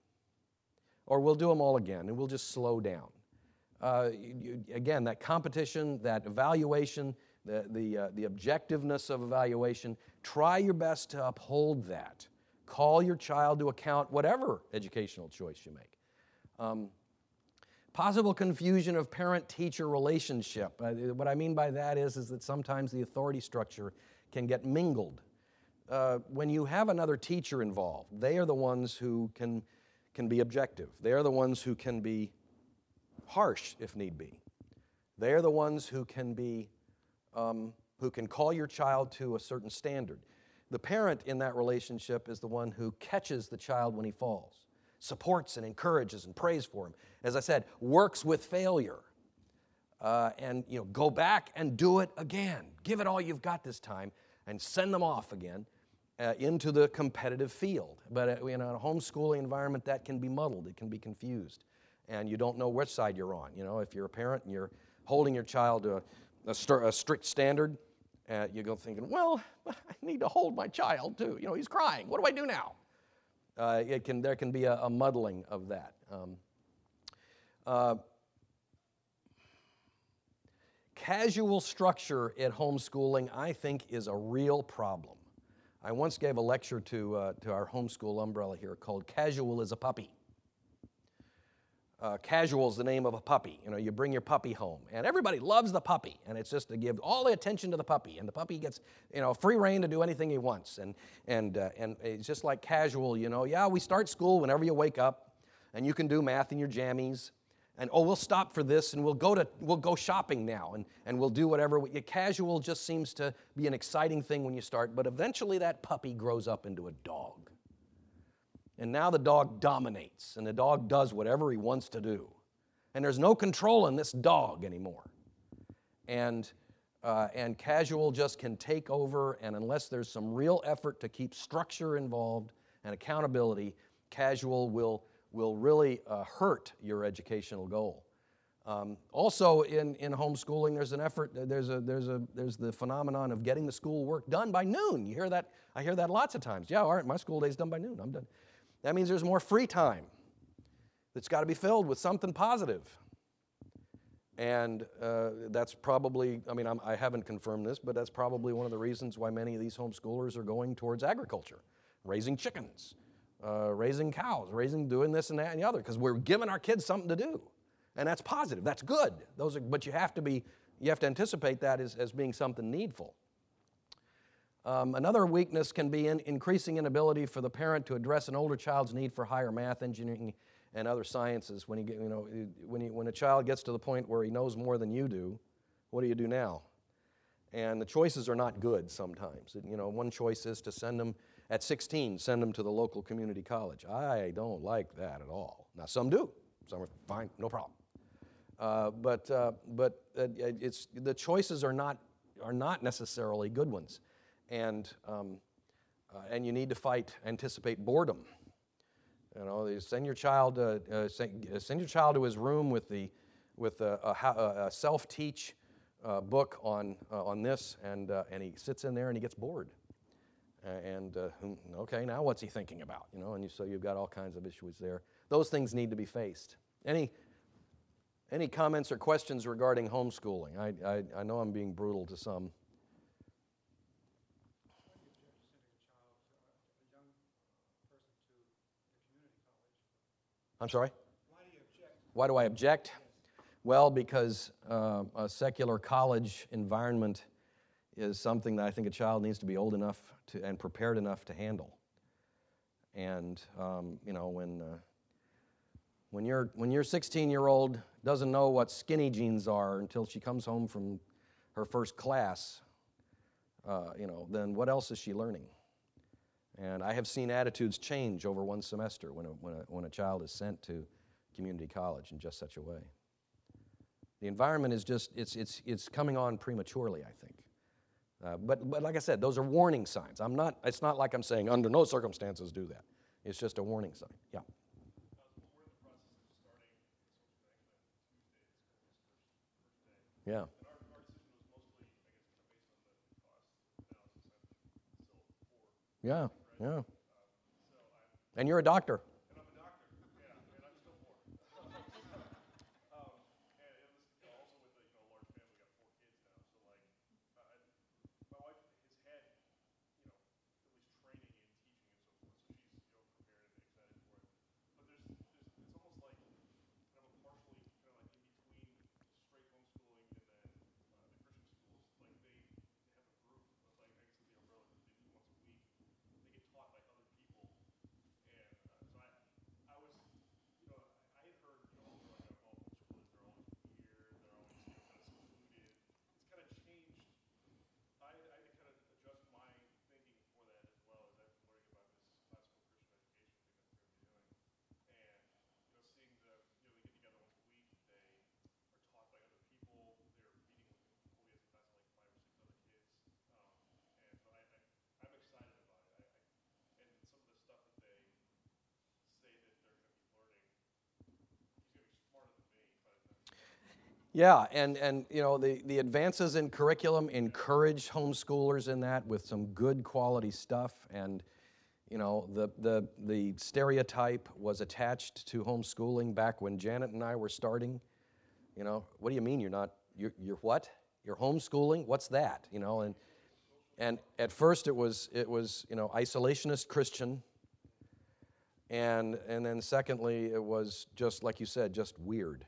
Or we'll do them all again, and we'll just slow down. Uh, you, again, that competition, that evaluation, the, the, uh, the objectiveness of evaluation, try your best to uphold that. Call your child to account, whatever educational choice you make. Um, Possible confusion of parent-teacher relationship. Uh, what I mean by that is, is that sometimes the authority structure can get mingled. Uh, when you have another teacher involved, they are the ones who can, can be objective. They are the ones who can be harsh if need be. They are the ones who can be, um, who can call your child to a certain standard. The parent in that relationship is the one who catches the child when he falls, supports and encourages and prays for him. As I said, works with failure. Uh, and, you know, go back and do it again. Give it all you've got this time and send them off again uh, into the competitive field. But uh, in a homeschooling environment, that can be muddled. It can be confused. And you don't know which side you're on. You know, if you're a parent and you're holding your child to a, a, st- a strict standard, uh, you go thinking, well, I need to hold my child too. You know, he's crying. What do I do now? Uh, it can, there can be a, a muddling of that. Um, uh, casual structure at homeschooling, I think, is a real problem. I once gave a lecture to, uh, to our homeschool umbrella here called Casual is a Puppy. Uh, casual is the name of a puppy. You know, you bring your puppy home, and everybody loves the puppy, and it's just to give all the attention to the puppy, and the puppy gets, you know, free rein to do anything he wants, and and uh, and it's just like casual. You know, yeah, we start school whenever you wake up, and you can do math in your jammies, and oh, we'll stop for this, and we'll go to we'll go shopping now, and and we'll do whatever. We, casual just seems to be an exciting thing when you start, but eventually that puppy grows up into a dog. And now the dog dominates, and the dog does whatever he wants to do. And there's no control in this dog anymore. And, uh, and casual just can take over, and unless there's some real effort to keep structure involved and accountability, casual will, will really uh, hurt your educational goal. Um, also, in, in homeschooling, there's an effort, there's, a, there's, a, there's the phenomenon of getting the school work done by noon. You hear that? I hear that lots of times. Yeah, all right, my school day's done by noon. I'm done. That means there's more free time that's got to be filled with something positive. And uh, that's probably, I mean, I'm, I haven't confirmed this, but that's probably one of the reasons why many of these homeschoolers are going towards agriculture, raising chickens, uh, raising cows, raising, doing this and that and the other, because we're giving our kids something to do. And that's positive. That's good. Those are, but you have to be, you have to anticipate that as, as being something needful. Um, another weakness can be an increasing inability for the parent to address an older child's need for higher math, engineering, and other sciences. When, he, get, you know, when, he, when a child gets to the point where he knows more than you do, what do you do now? And the choices are not good sometimes. You know, one choice is to send them, at sixteen, send them to the local community college. I don't like that at all. Now, some do. Some are fine, no problem. Uh, but uh, but uh, it's, the choices are not, are not necessarily good ones. And um, uh, and you need to fight, anticipate boredom. You know, you send your child uh, uh, send, send your child to his room with the with a, a, a self-teach uh, book on uh, on this, and uh, and he sits in there and he gets bored. Uh, and uh, okay, now what's he thinking about? You know, and you, so you've got all kinds of issues there. Those things need to be faced. Any any comments or questions regarding homeschooling? I I, I know I'm being brutal to some. I'm sorry? Why do you object? Why do I object? Well, because uh, a secular college environment is something that I think a child needs to be old enough to and prepared enough to handle. And um, you know, when uh, when your when your sixteen-year-old doesn't know what skinny jeans are until she comes home from her first class, uh, you know, then what else is she learning? And I have seen attitudes change over one semester when a, when a, when a child is sent to community college in just such a way. The environment is just, it's, it's, it's coming on prematurely, I think. Uh, but, but like I said, those are warning signs. I'm not, it's not like I'm saying under no circumstances do that. It's just a warning sign. Yeah. Yeah. Yeah, yeah. And you're a doctor. And I'm a doctor, yeah, and I'm still poor. um, and it was you know, also with a you know, large family, we got four kids now, so like, uh, my wife has had, you know, at least training in teaching and so forth, so she's, you know, prepared and excited for it. But there's, there's it's almost like kind of a partially, kind of like in between straight homeschooling and then uh, the Christian schools, like they, they have a group of like, I guess the umbrella that they do once a week. They get taught by other people. And uh, so I, I was, you know, I had heard, you know, growing up, all homeschoolers, they're always weird, they're always, you know, kind of secluded. It's kind of changed. I, I had to kind of adjust my thinking for that as well as I've been learning about this classical Christian education thing that we're going to be doing. And, you know, seeing the, you know, they get together once a week, they are taught by other people, they're meeting with, Cody has a class of like five or six other kids. Um, and so I, I, I'm excited about it. I, I, and some of the stuff that they say that they're going to be learning, he's going to be smarter than me by the time. Yeah, and, and you know, the, the advances in curriculum encourage homeschoolers in that with some good quality stuff. And, you know, the, the, the stereotype was attached to homeschooling back when Janet and I were starting. You know, what do you mean you're not, you're, you're what? You're homeschooling? What's that? You know, and and at first it was, it was you know, isolationist Christian. And, and then secondly, it was just, like you said, just weird.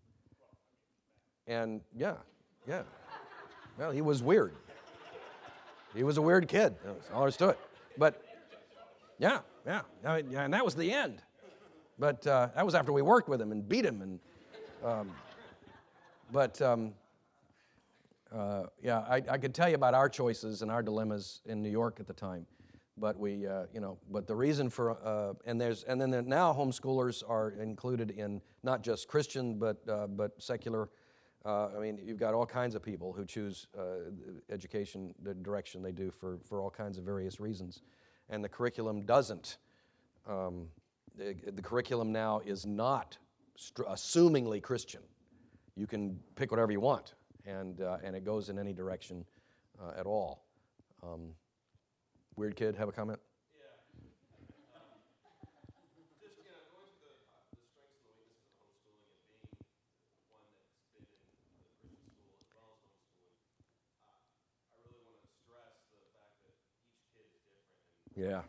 And yeah, yeah. Well, he was weird. He was a weird kid. That's all there is to it. But yeah, yeah. I mean, yeah, and that was the end. But uh, that was after we worked with him and beat him. And um, but um, uh, yeah, I, I could tell you about our choices and our dilemmas in New York at the time. But we, uh, you know, but the reason for uh, and there's and then now homeschoolers are included in not just Christian but uh, but secular. Uh, I mean, you've got all kinds of people who choose uh, education, the direction they do for, for all kinds of various reasons. And the curriculum doesn't. Um, the, the curriculum now is not str- assumingly Christian. You can pick whatever you want, and, uh, and it goes in any direction uh, at all. Um, weird kid, have a comment? Yeah.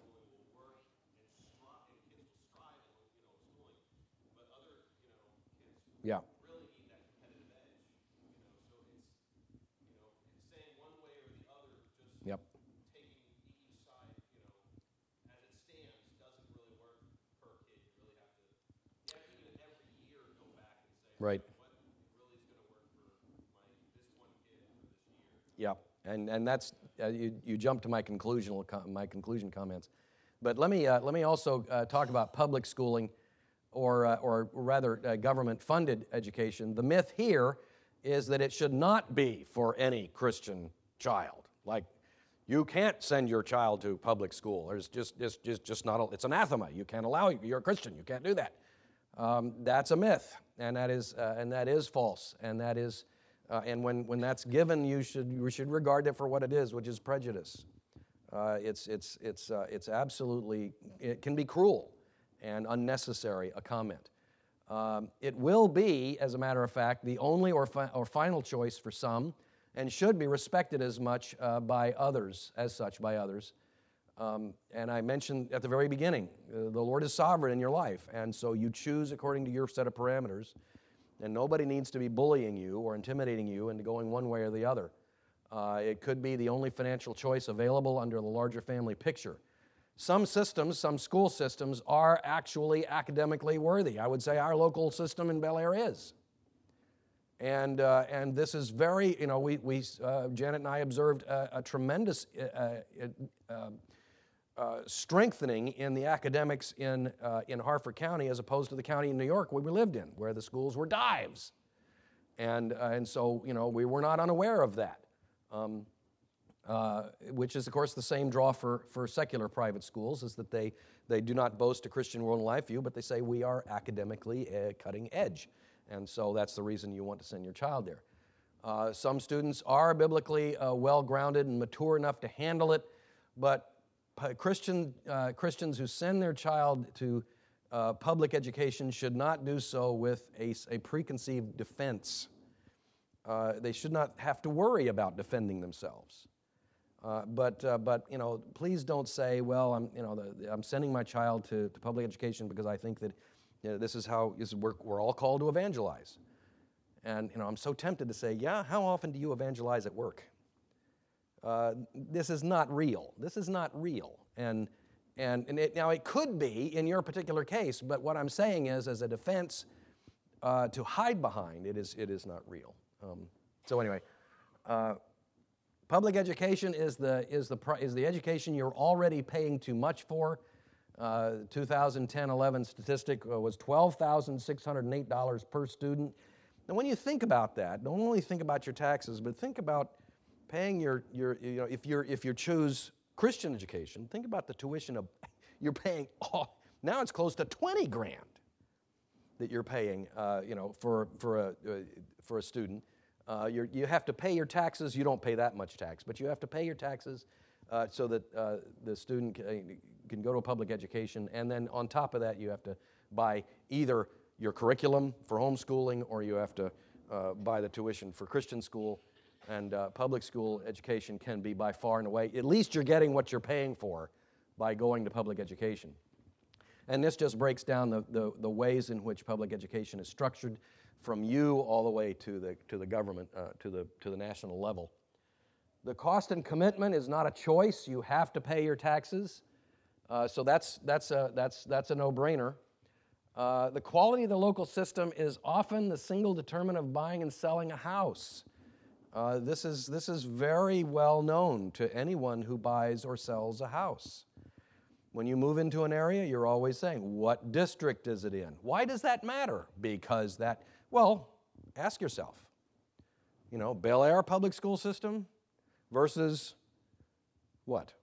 Yeah. Really need that competitive edge, you know, so it's, you know, it's saying one way or the other, just Yep. taking each side, you know, as it stands, doesn't really work per kid. You really have to, you have to even every year go back and say, Right. what really is going to work for my, this one kid for this year. Yeah, and and that's uh, you. You jumped to my conclusional com- my conclusion comments, but let me uh, let me also uh, talk about public schooling, or uh, or rather uh, government-funded education. The myth here is that it should not be for any Christian child. Like, you can't send your child to public school. There's just just just just not. A, it's anathema. You can't allow. You're a Christian. You can't do that. Um, that's a myth, and that is uh, and that is false, and that is. Uh, and when, when that's given, you should you should regard it for what it is, which is prejudice. Uh, it's it's it's uh, it's absolutely, it can be cruel and unnecessary a comment. Um, it will be, as a matter of fact, the only or fi- or final choice for some, and should be respected as much uh, by others, as such by others. Um, and I mentioned at the very beginning, uh, the Lord is sovereign in your life, and so you choose according to your set of parameters, and nobody needs to be bullying you or intimidating you into going one way or the other. Uh, it could be the only financial choice available under the larger family picture. Some systems, some school systems, are actually academically worthy. I would say our local system in Bel Air is. And, uh, and this is very, you know, we, we uh, Janet and I observed a, a tremendous uh, uh, uh, strengthening in the academics in, uh, in Harford County as opposed to the county in New York where we lived in, where the schools were dives. And, uh, and so, you know, we were not unaware of that, um, uh, which is, of course, the same draw for, for secular private schools, is that they, they do not boast a Christian worldview, view, but they say we are academically uh, cutting edge. And so that's the reason you want to send your child there. Uh, some students are biblically uh, well-grounded and mature enough to handle it, but Christian, uh, Christians who send their child to uh, public education should not do so with a, a preconceived defense. Uh, they should not have to worry about defending themselves. Uh, but, uh, but you know, please don't say, well, I'm, you know, the, I'm sending my child to, to public education because I think that you know, this is how this is, we're, we're all called to evangelize. And you know, I'm so tempted to say, yeah, how often do you evangelize at work? Uh, this is not real. This is not real. And, and, and it, now it could be in your particular case, but what I'm saying is, as a defense uh, to hide behind, it is, it is not real. Um, so anyway, uh, public education is the, is, the, is the education you're already paying too much for. Uh, two thousand ten eleven statistic was twelve thousand six hundred eight dollars per student. And when you think about that, don't only think about your taxes, but think about paying your, your you know, if you're if you choose Christian education, think about the tuition of, you're paying, oh, now it's close to twenty grand that you're paying, uh, you know, for, for, a, uh, for a student. Uh, you're, you have to pay your taxes. You don't pay that much tax, but you have to pay your taxes uh, so that uh, the student can, can go to a public education. And then on top of that, you have to buy either your curriculum for homeschooling, or you have to uh, buy the tuition for Christian school. And uh, public school education can be by far and away, at least you're getting what you're paying for by going to public education. And this just breaks down the, the, the ways in which public education is structured, from you all the way to the, to the government, uh, to, the, to the national level. The cost and commitment is not a choice. You have to pay your taxes. Uh, so that's, that's, a, that's, that's a no-brainer. Uh, the quality of the local system is often the single determinant of buying and selling a house. Uh, this is, this is very well known to anyone who buys or sells a house. When you move into an area, you're always saying, what district is it in? Why does that matter? Because that, well, ask yourself. You know, Bel Air public school system versus what?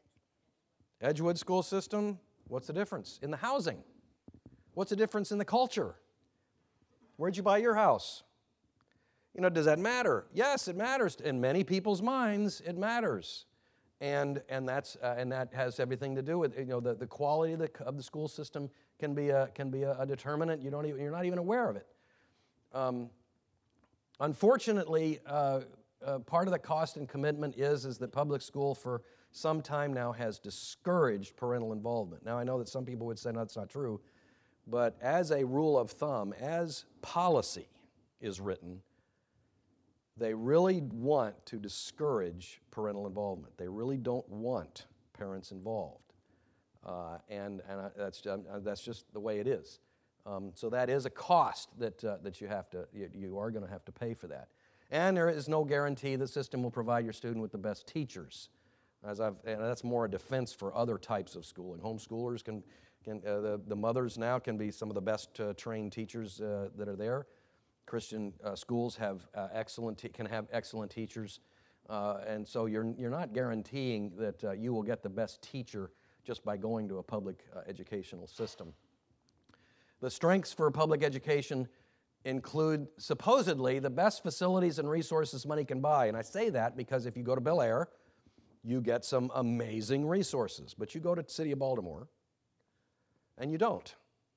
Edgewood school system. What's the difference? In the housing. What's the difference in the culture? Where'd you buy your house? You know, does that matter? Yes, it matters. In many people's minds, it matters. And, and, that's, uh, and that has everything to do with, you know, the, the quality of the, of the school system can be a, can be a, a determinant. You don't even, you're not even aware of it. Um, unfortunately, uh, uh, part of the cost and commitment is, is that public school for some time now has discouraged parental involvement. Now, I know that some people would say, no, that's not true. But as a rule of thumb, as policy is written, they really want to discourage parental involvement. They really don't want parents involved. Uh, and and I, that's, uh, that's just the way it is. Um, so that is a cost that, uh, that you, have to, you, you are going to have to pay for that. And there is no guarantee the system will provide your student with the best teachers. As I've, and that's more a defense for other types of schooling. Homeschoolers can, can uh, the, the mothers now can be some of the best uh, trained teachers uh, that are there. Christian uh, schools have uh, excellent te- can have excellent teachers, uh, and so you're you're not guaranteeing that uh, you will get the best teacher just by going to a public uh, educational system. The strengths for public education include supposedly the best facilities and resources money can buy, and I say that because if you go to Bel Air, you get some amazing resources, but you go to the city of Baltimore, and you don't.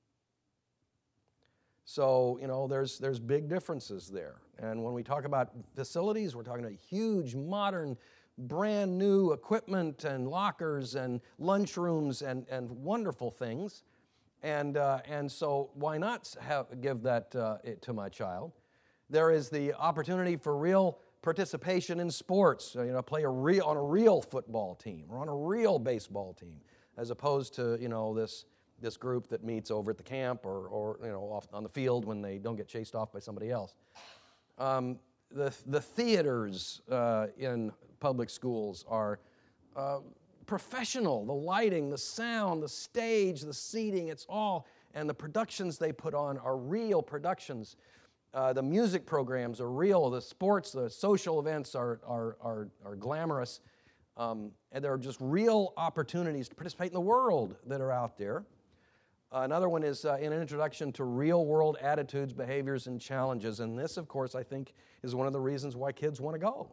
So, you know, there's, there's big differences there. And when we talk about facilities, we're talking about huge, modern, brand new equipment and lockers and lunchrooms and, and wonderful things. And, uh, and so why not have, give that uh, it to my child? There is the opportunity for real participation in sports, you know, play a real, on a real football team or on a real baseball team, as opposed to, you know, this, this group that meets over at the camp or, or you know, off on the field when they don't get chased off by somebody else. Um, the, the theaters uh, in public schools are uh, professional. The lighting, the sound, the stage, the seating, it's all, and the productions they put on are real productions. Uh, the music programs are real. The sports, the social events are, are, are, are glamorous. Um, and there are just real opportunities to participate in the world that are out there. Uh, another one is uh, an introduction to real-world attitudes, behaviors, and challenges. And this, of course, I think is one of the reasons why kids want to go,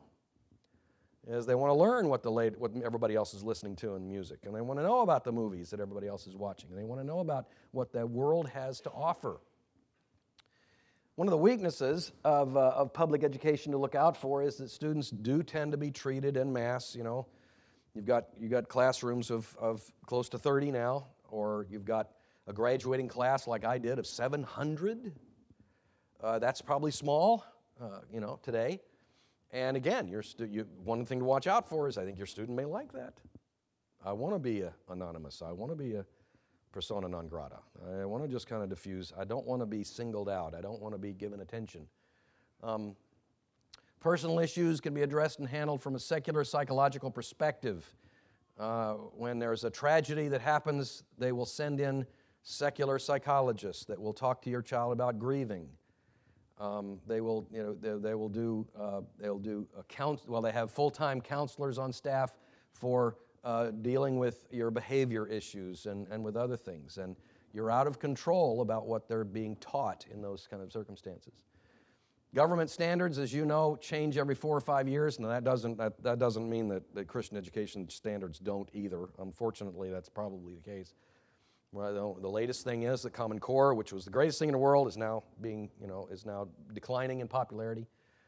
is they want to learn what, the late, what everybody else is listening to in music. And they want to know about the movies that everybody else is watching. And they want to know about what the world has to offer. One of the weaknesses of, uh, of public education to look out for is that students do tend to be treated en masse. You know, you've got, you've got classrooms of, of close to thirty now, or you've got a graduating class like I did of seven hundred. Uh, that's probably small, uh, you know, today. And again, you're stu- you, one thing to watch out for is I think your student may like that. I want to be a, anonymous. I want to be a persona non grata. I want to just kind of diffuse. I don't want to be singled out. I don't want to be given attention. Um, personal issues can be addressed and handled from a secular psychological perspective. Uh, when there's a tragedy that happens, they will send in secular psychologists that will talk to your child about grieving. Um, they will, you know, they, they will do, uh, they'll do a counsel. Well, they have full-time counselors on staff for uh, dealing with your behavior issues and, and with other things. And you're out of control about what they're being taught in those kind of circumstances. Government standards, as you know, change every four or five years, and that doesn't that, that doesn't mean that, that Christian education standards don't either. Unfortunately, that's probably the case. Well, the latest thing is the Common Core, which was the greatest thing in the world, is now being, you know, is now declining in popularity.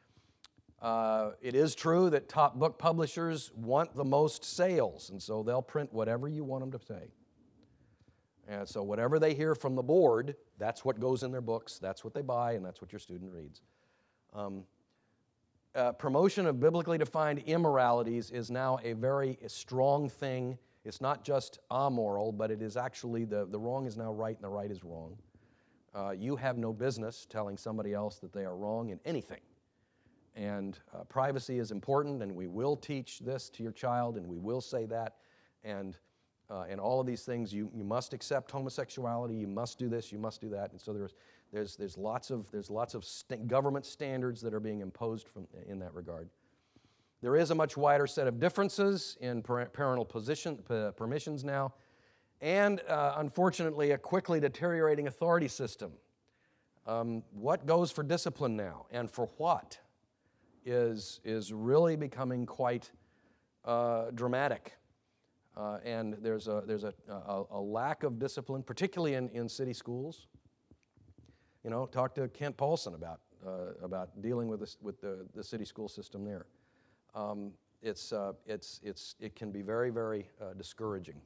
Uh, it is true that top book publishers want the most sales, and so they'll print whatever you want them to say. And so whatever they hear from the board, that's what goes in their books, that's what they buy, and that's what your student reads. Um, uh, promotion of biblically defined immoralities is now a very strong thing. It's not just amoral, but it is actually the, the wrong is now right and the right is wrong. Uh, you have no business telling somebody else that they are wrong in anything. And uh, privacy is important, and we will teach this to your child, and we will say that. And uh, and all of these things, you, you must accept homosexuality, you must do this, you must do that. And so there's there's there's lots of there's lots of st- government standards that are being imposed from in that regard. There is a much wider set of differences in parental position, p- permissions now, and uh, unfortunately, a quickly deteriorating authority system. Um, what goes for discipline now, and for what, is, is really becoming quite uh, dramatic. Uh, and there's, a, there's a, a, a lack of discipline, particularly in, in city schools. You know, talk to Kent Paulson about, uh, about dealing with, this, with the, the city school system there. Um, it's, uh, it's, it's, it can be very, very uh, discouraging.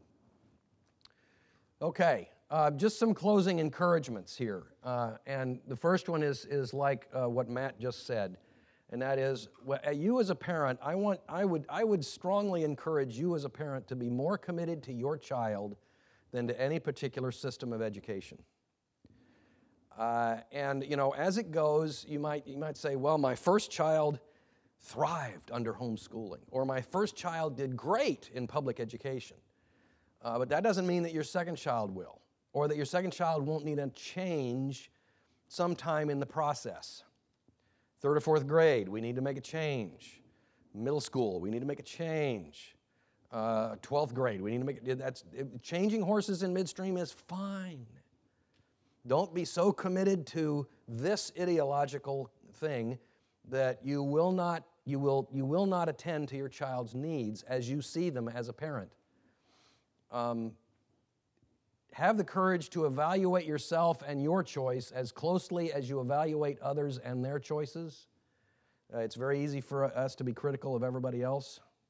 Okay, uh, just some closing encouragements here. Uh, and the first one is, is like uh, what Matt just said, and that is, well, you as a parent, I, want, I, would, I would strongly encourage you as a parent to be more committed to your child than to any particular system of education. Uh, and, you know, as it goes, you might, you might say, well, my first child thrived under homeschooling, or my first child did great in public education. Uh, but that doesn't mean that your second child will, or that your second child won't need a change sometime in the process. Third or fourth grade, we need to make a change. Middle school, we need to make a change. Uh, twelfth grade, we need to make it. That's changing horses in midstream is fine. Don't be so committed to this ideological thing that you will not you will you will not attend to your child's needs as you see them as a parent. Um, have the courage to evaluate yourself and your choice as closely as you evaluate others and their choices. Uh, it's very easy for us to be critical of everybody else.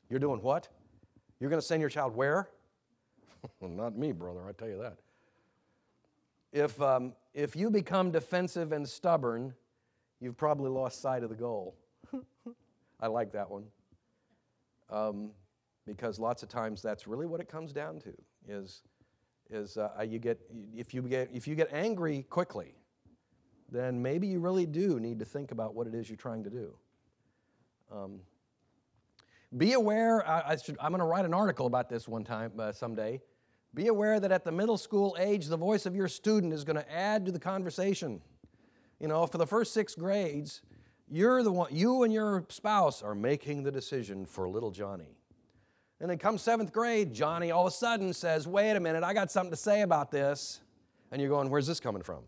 You're doing what? You're going to send your child where? Not me, brother, I tell you that. If, um, if you become defensive and stubborn, you've probably lost sight of the goal. I like that one. Um, because lots of times that's really what it comes down to, is, is uh, you get, if, you get, if you get angry quickly, then maybe you really do need to think about what it is you're trying to do. Um, be aware, I, I should, I'm going to write an article about this one time, uh, someday. Be aware that at the middle school age, the voice of your student is going to add to the conversation. You know, for the first six grades, you're the one, you and your spouse are making the decision for little Johnny. And then come seventh grade, Johnny all of a sudden says, wait a minute, I got something to say about this. And you're going, where's this coming from?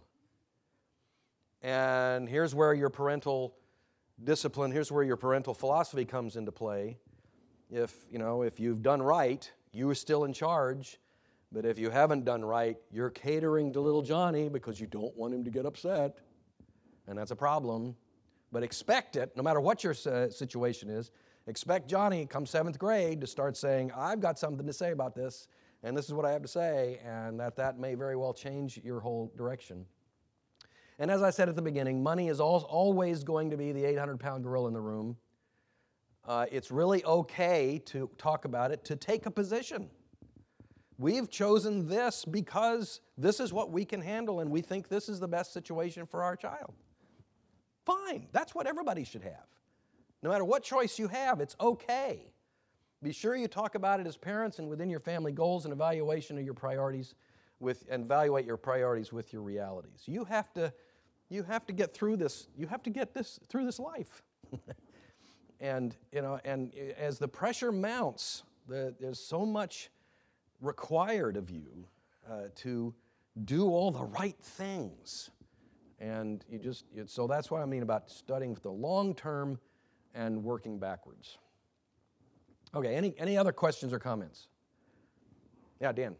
And here's where your parental discipline, here's where your parental philosophy comes into play. If, you know, if you've done right, you are still in charge. But if you haven't done right, you're catering to little Johnny because you don't want him to get upset. And that's a problem. But expect it, no matter what your situation is, expect Johnny, come seventh grade, to start saying, I've got something to say about this, and this is what I have to say, and that that may very well change your whole direction. And as I said at the beginning, money is always going to be the eight hundred pound gorilla in the room. Uh, it's really okay to talk about it, to take a position. We've chosen this because this is what we can handle, and we think this is the best situation for our child. Fine, that's what everybody should have. No matter what choice you have, it's okay. Be sure you talk about it as parents and within your family goals and evaluation of your priorities with, and evaluate your priorities with your realities. You have to, you have to get through this, you have to get this through this life. And, you know, and as the pressure mounts, the, there's so much required of you uh, to do all the right things. And you just, it, so that's what I mean about studying for the long term and working backwards. Okay, any, any other questions or comments? Yeah, Dan.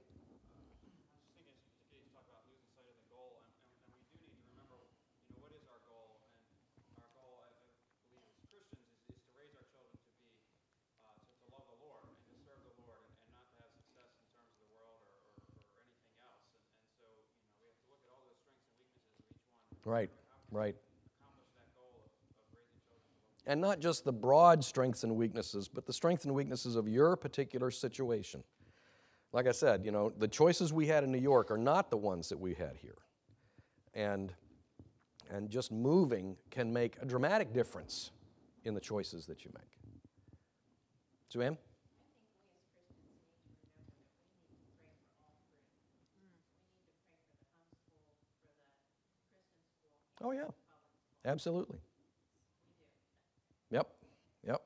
Right, right. And not just the broad strengths and weaknesses, but the strengths and weaknesses of your particular situation. Like I said, you know, the choices we had in New York are not the ones that we had here. And, and just moving can make a dramatic difference in the choices that you make. Joanne? Oh, yeah. Absolutely. Yep. Yep.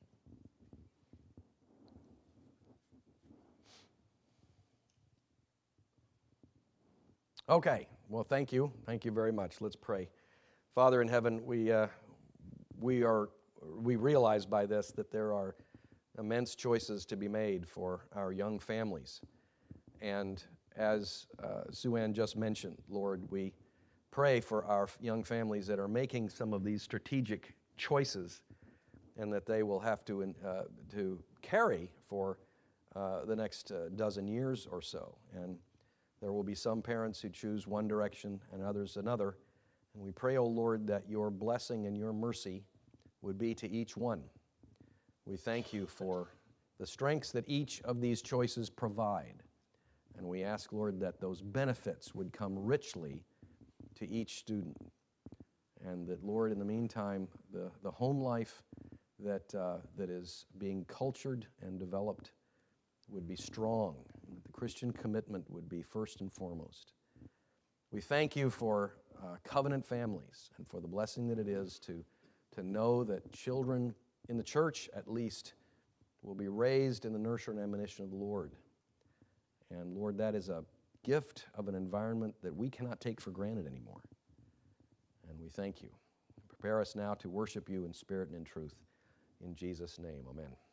Okay. Well, thank you. Thank you very much. Let's pray. Father in heaven, we uh, we are we realize by this that there are immense choices to be made for our young families. And as uh, Sue Ann just mentioned, Lord, we pray for our young families that are making some of these strategic choices, and that they will have to uh, to carry for uh, the next uh, dozen years or so. And there will be some parents who choose one direction and others another. And we pray, O Lord, that your blessing and your mercy would be to each one. We thank you for the strengths that each of these choices provide. And we ask, Lord, that those benefits would come richly to each student. And that, Lord, in the meantime, the, the home life that, uh, that is being cultured and developed would be strong. And that the Christian commitment would be first and foremost. We thank you for uh, covenant families and for the blessing that it is to, to know that children in the church, at least, will be raised in the nurture and admonition of the Lord. And Lord, that is a gift of an environment that we cannot take for granted anymore. And we thank you. Prepare us now to worship you in spirit and in truth. In Jesus' name, amen.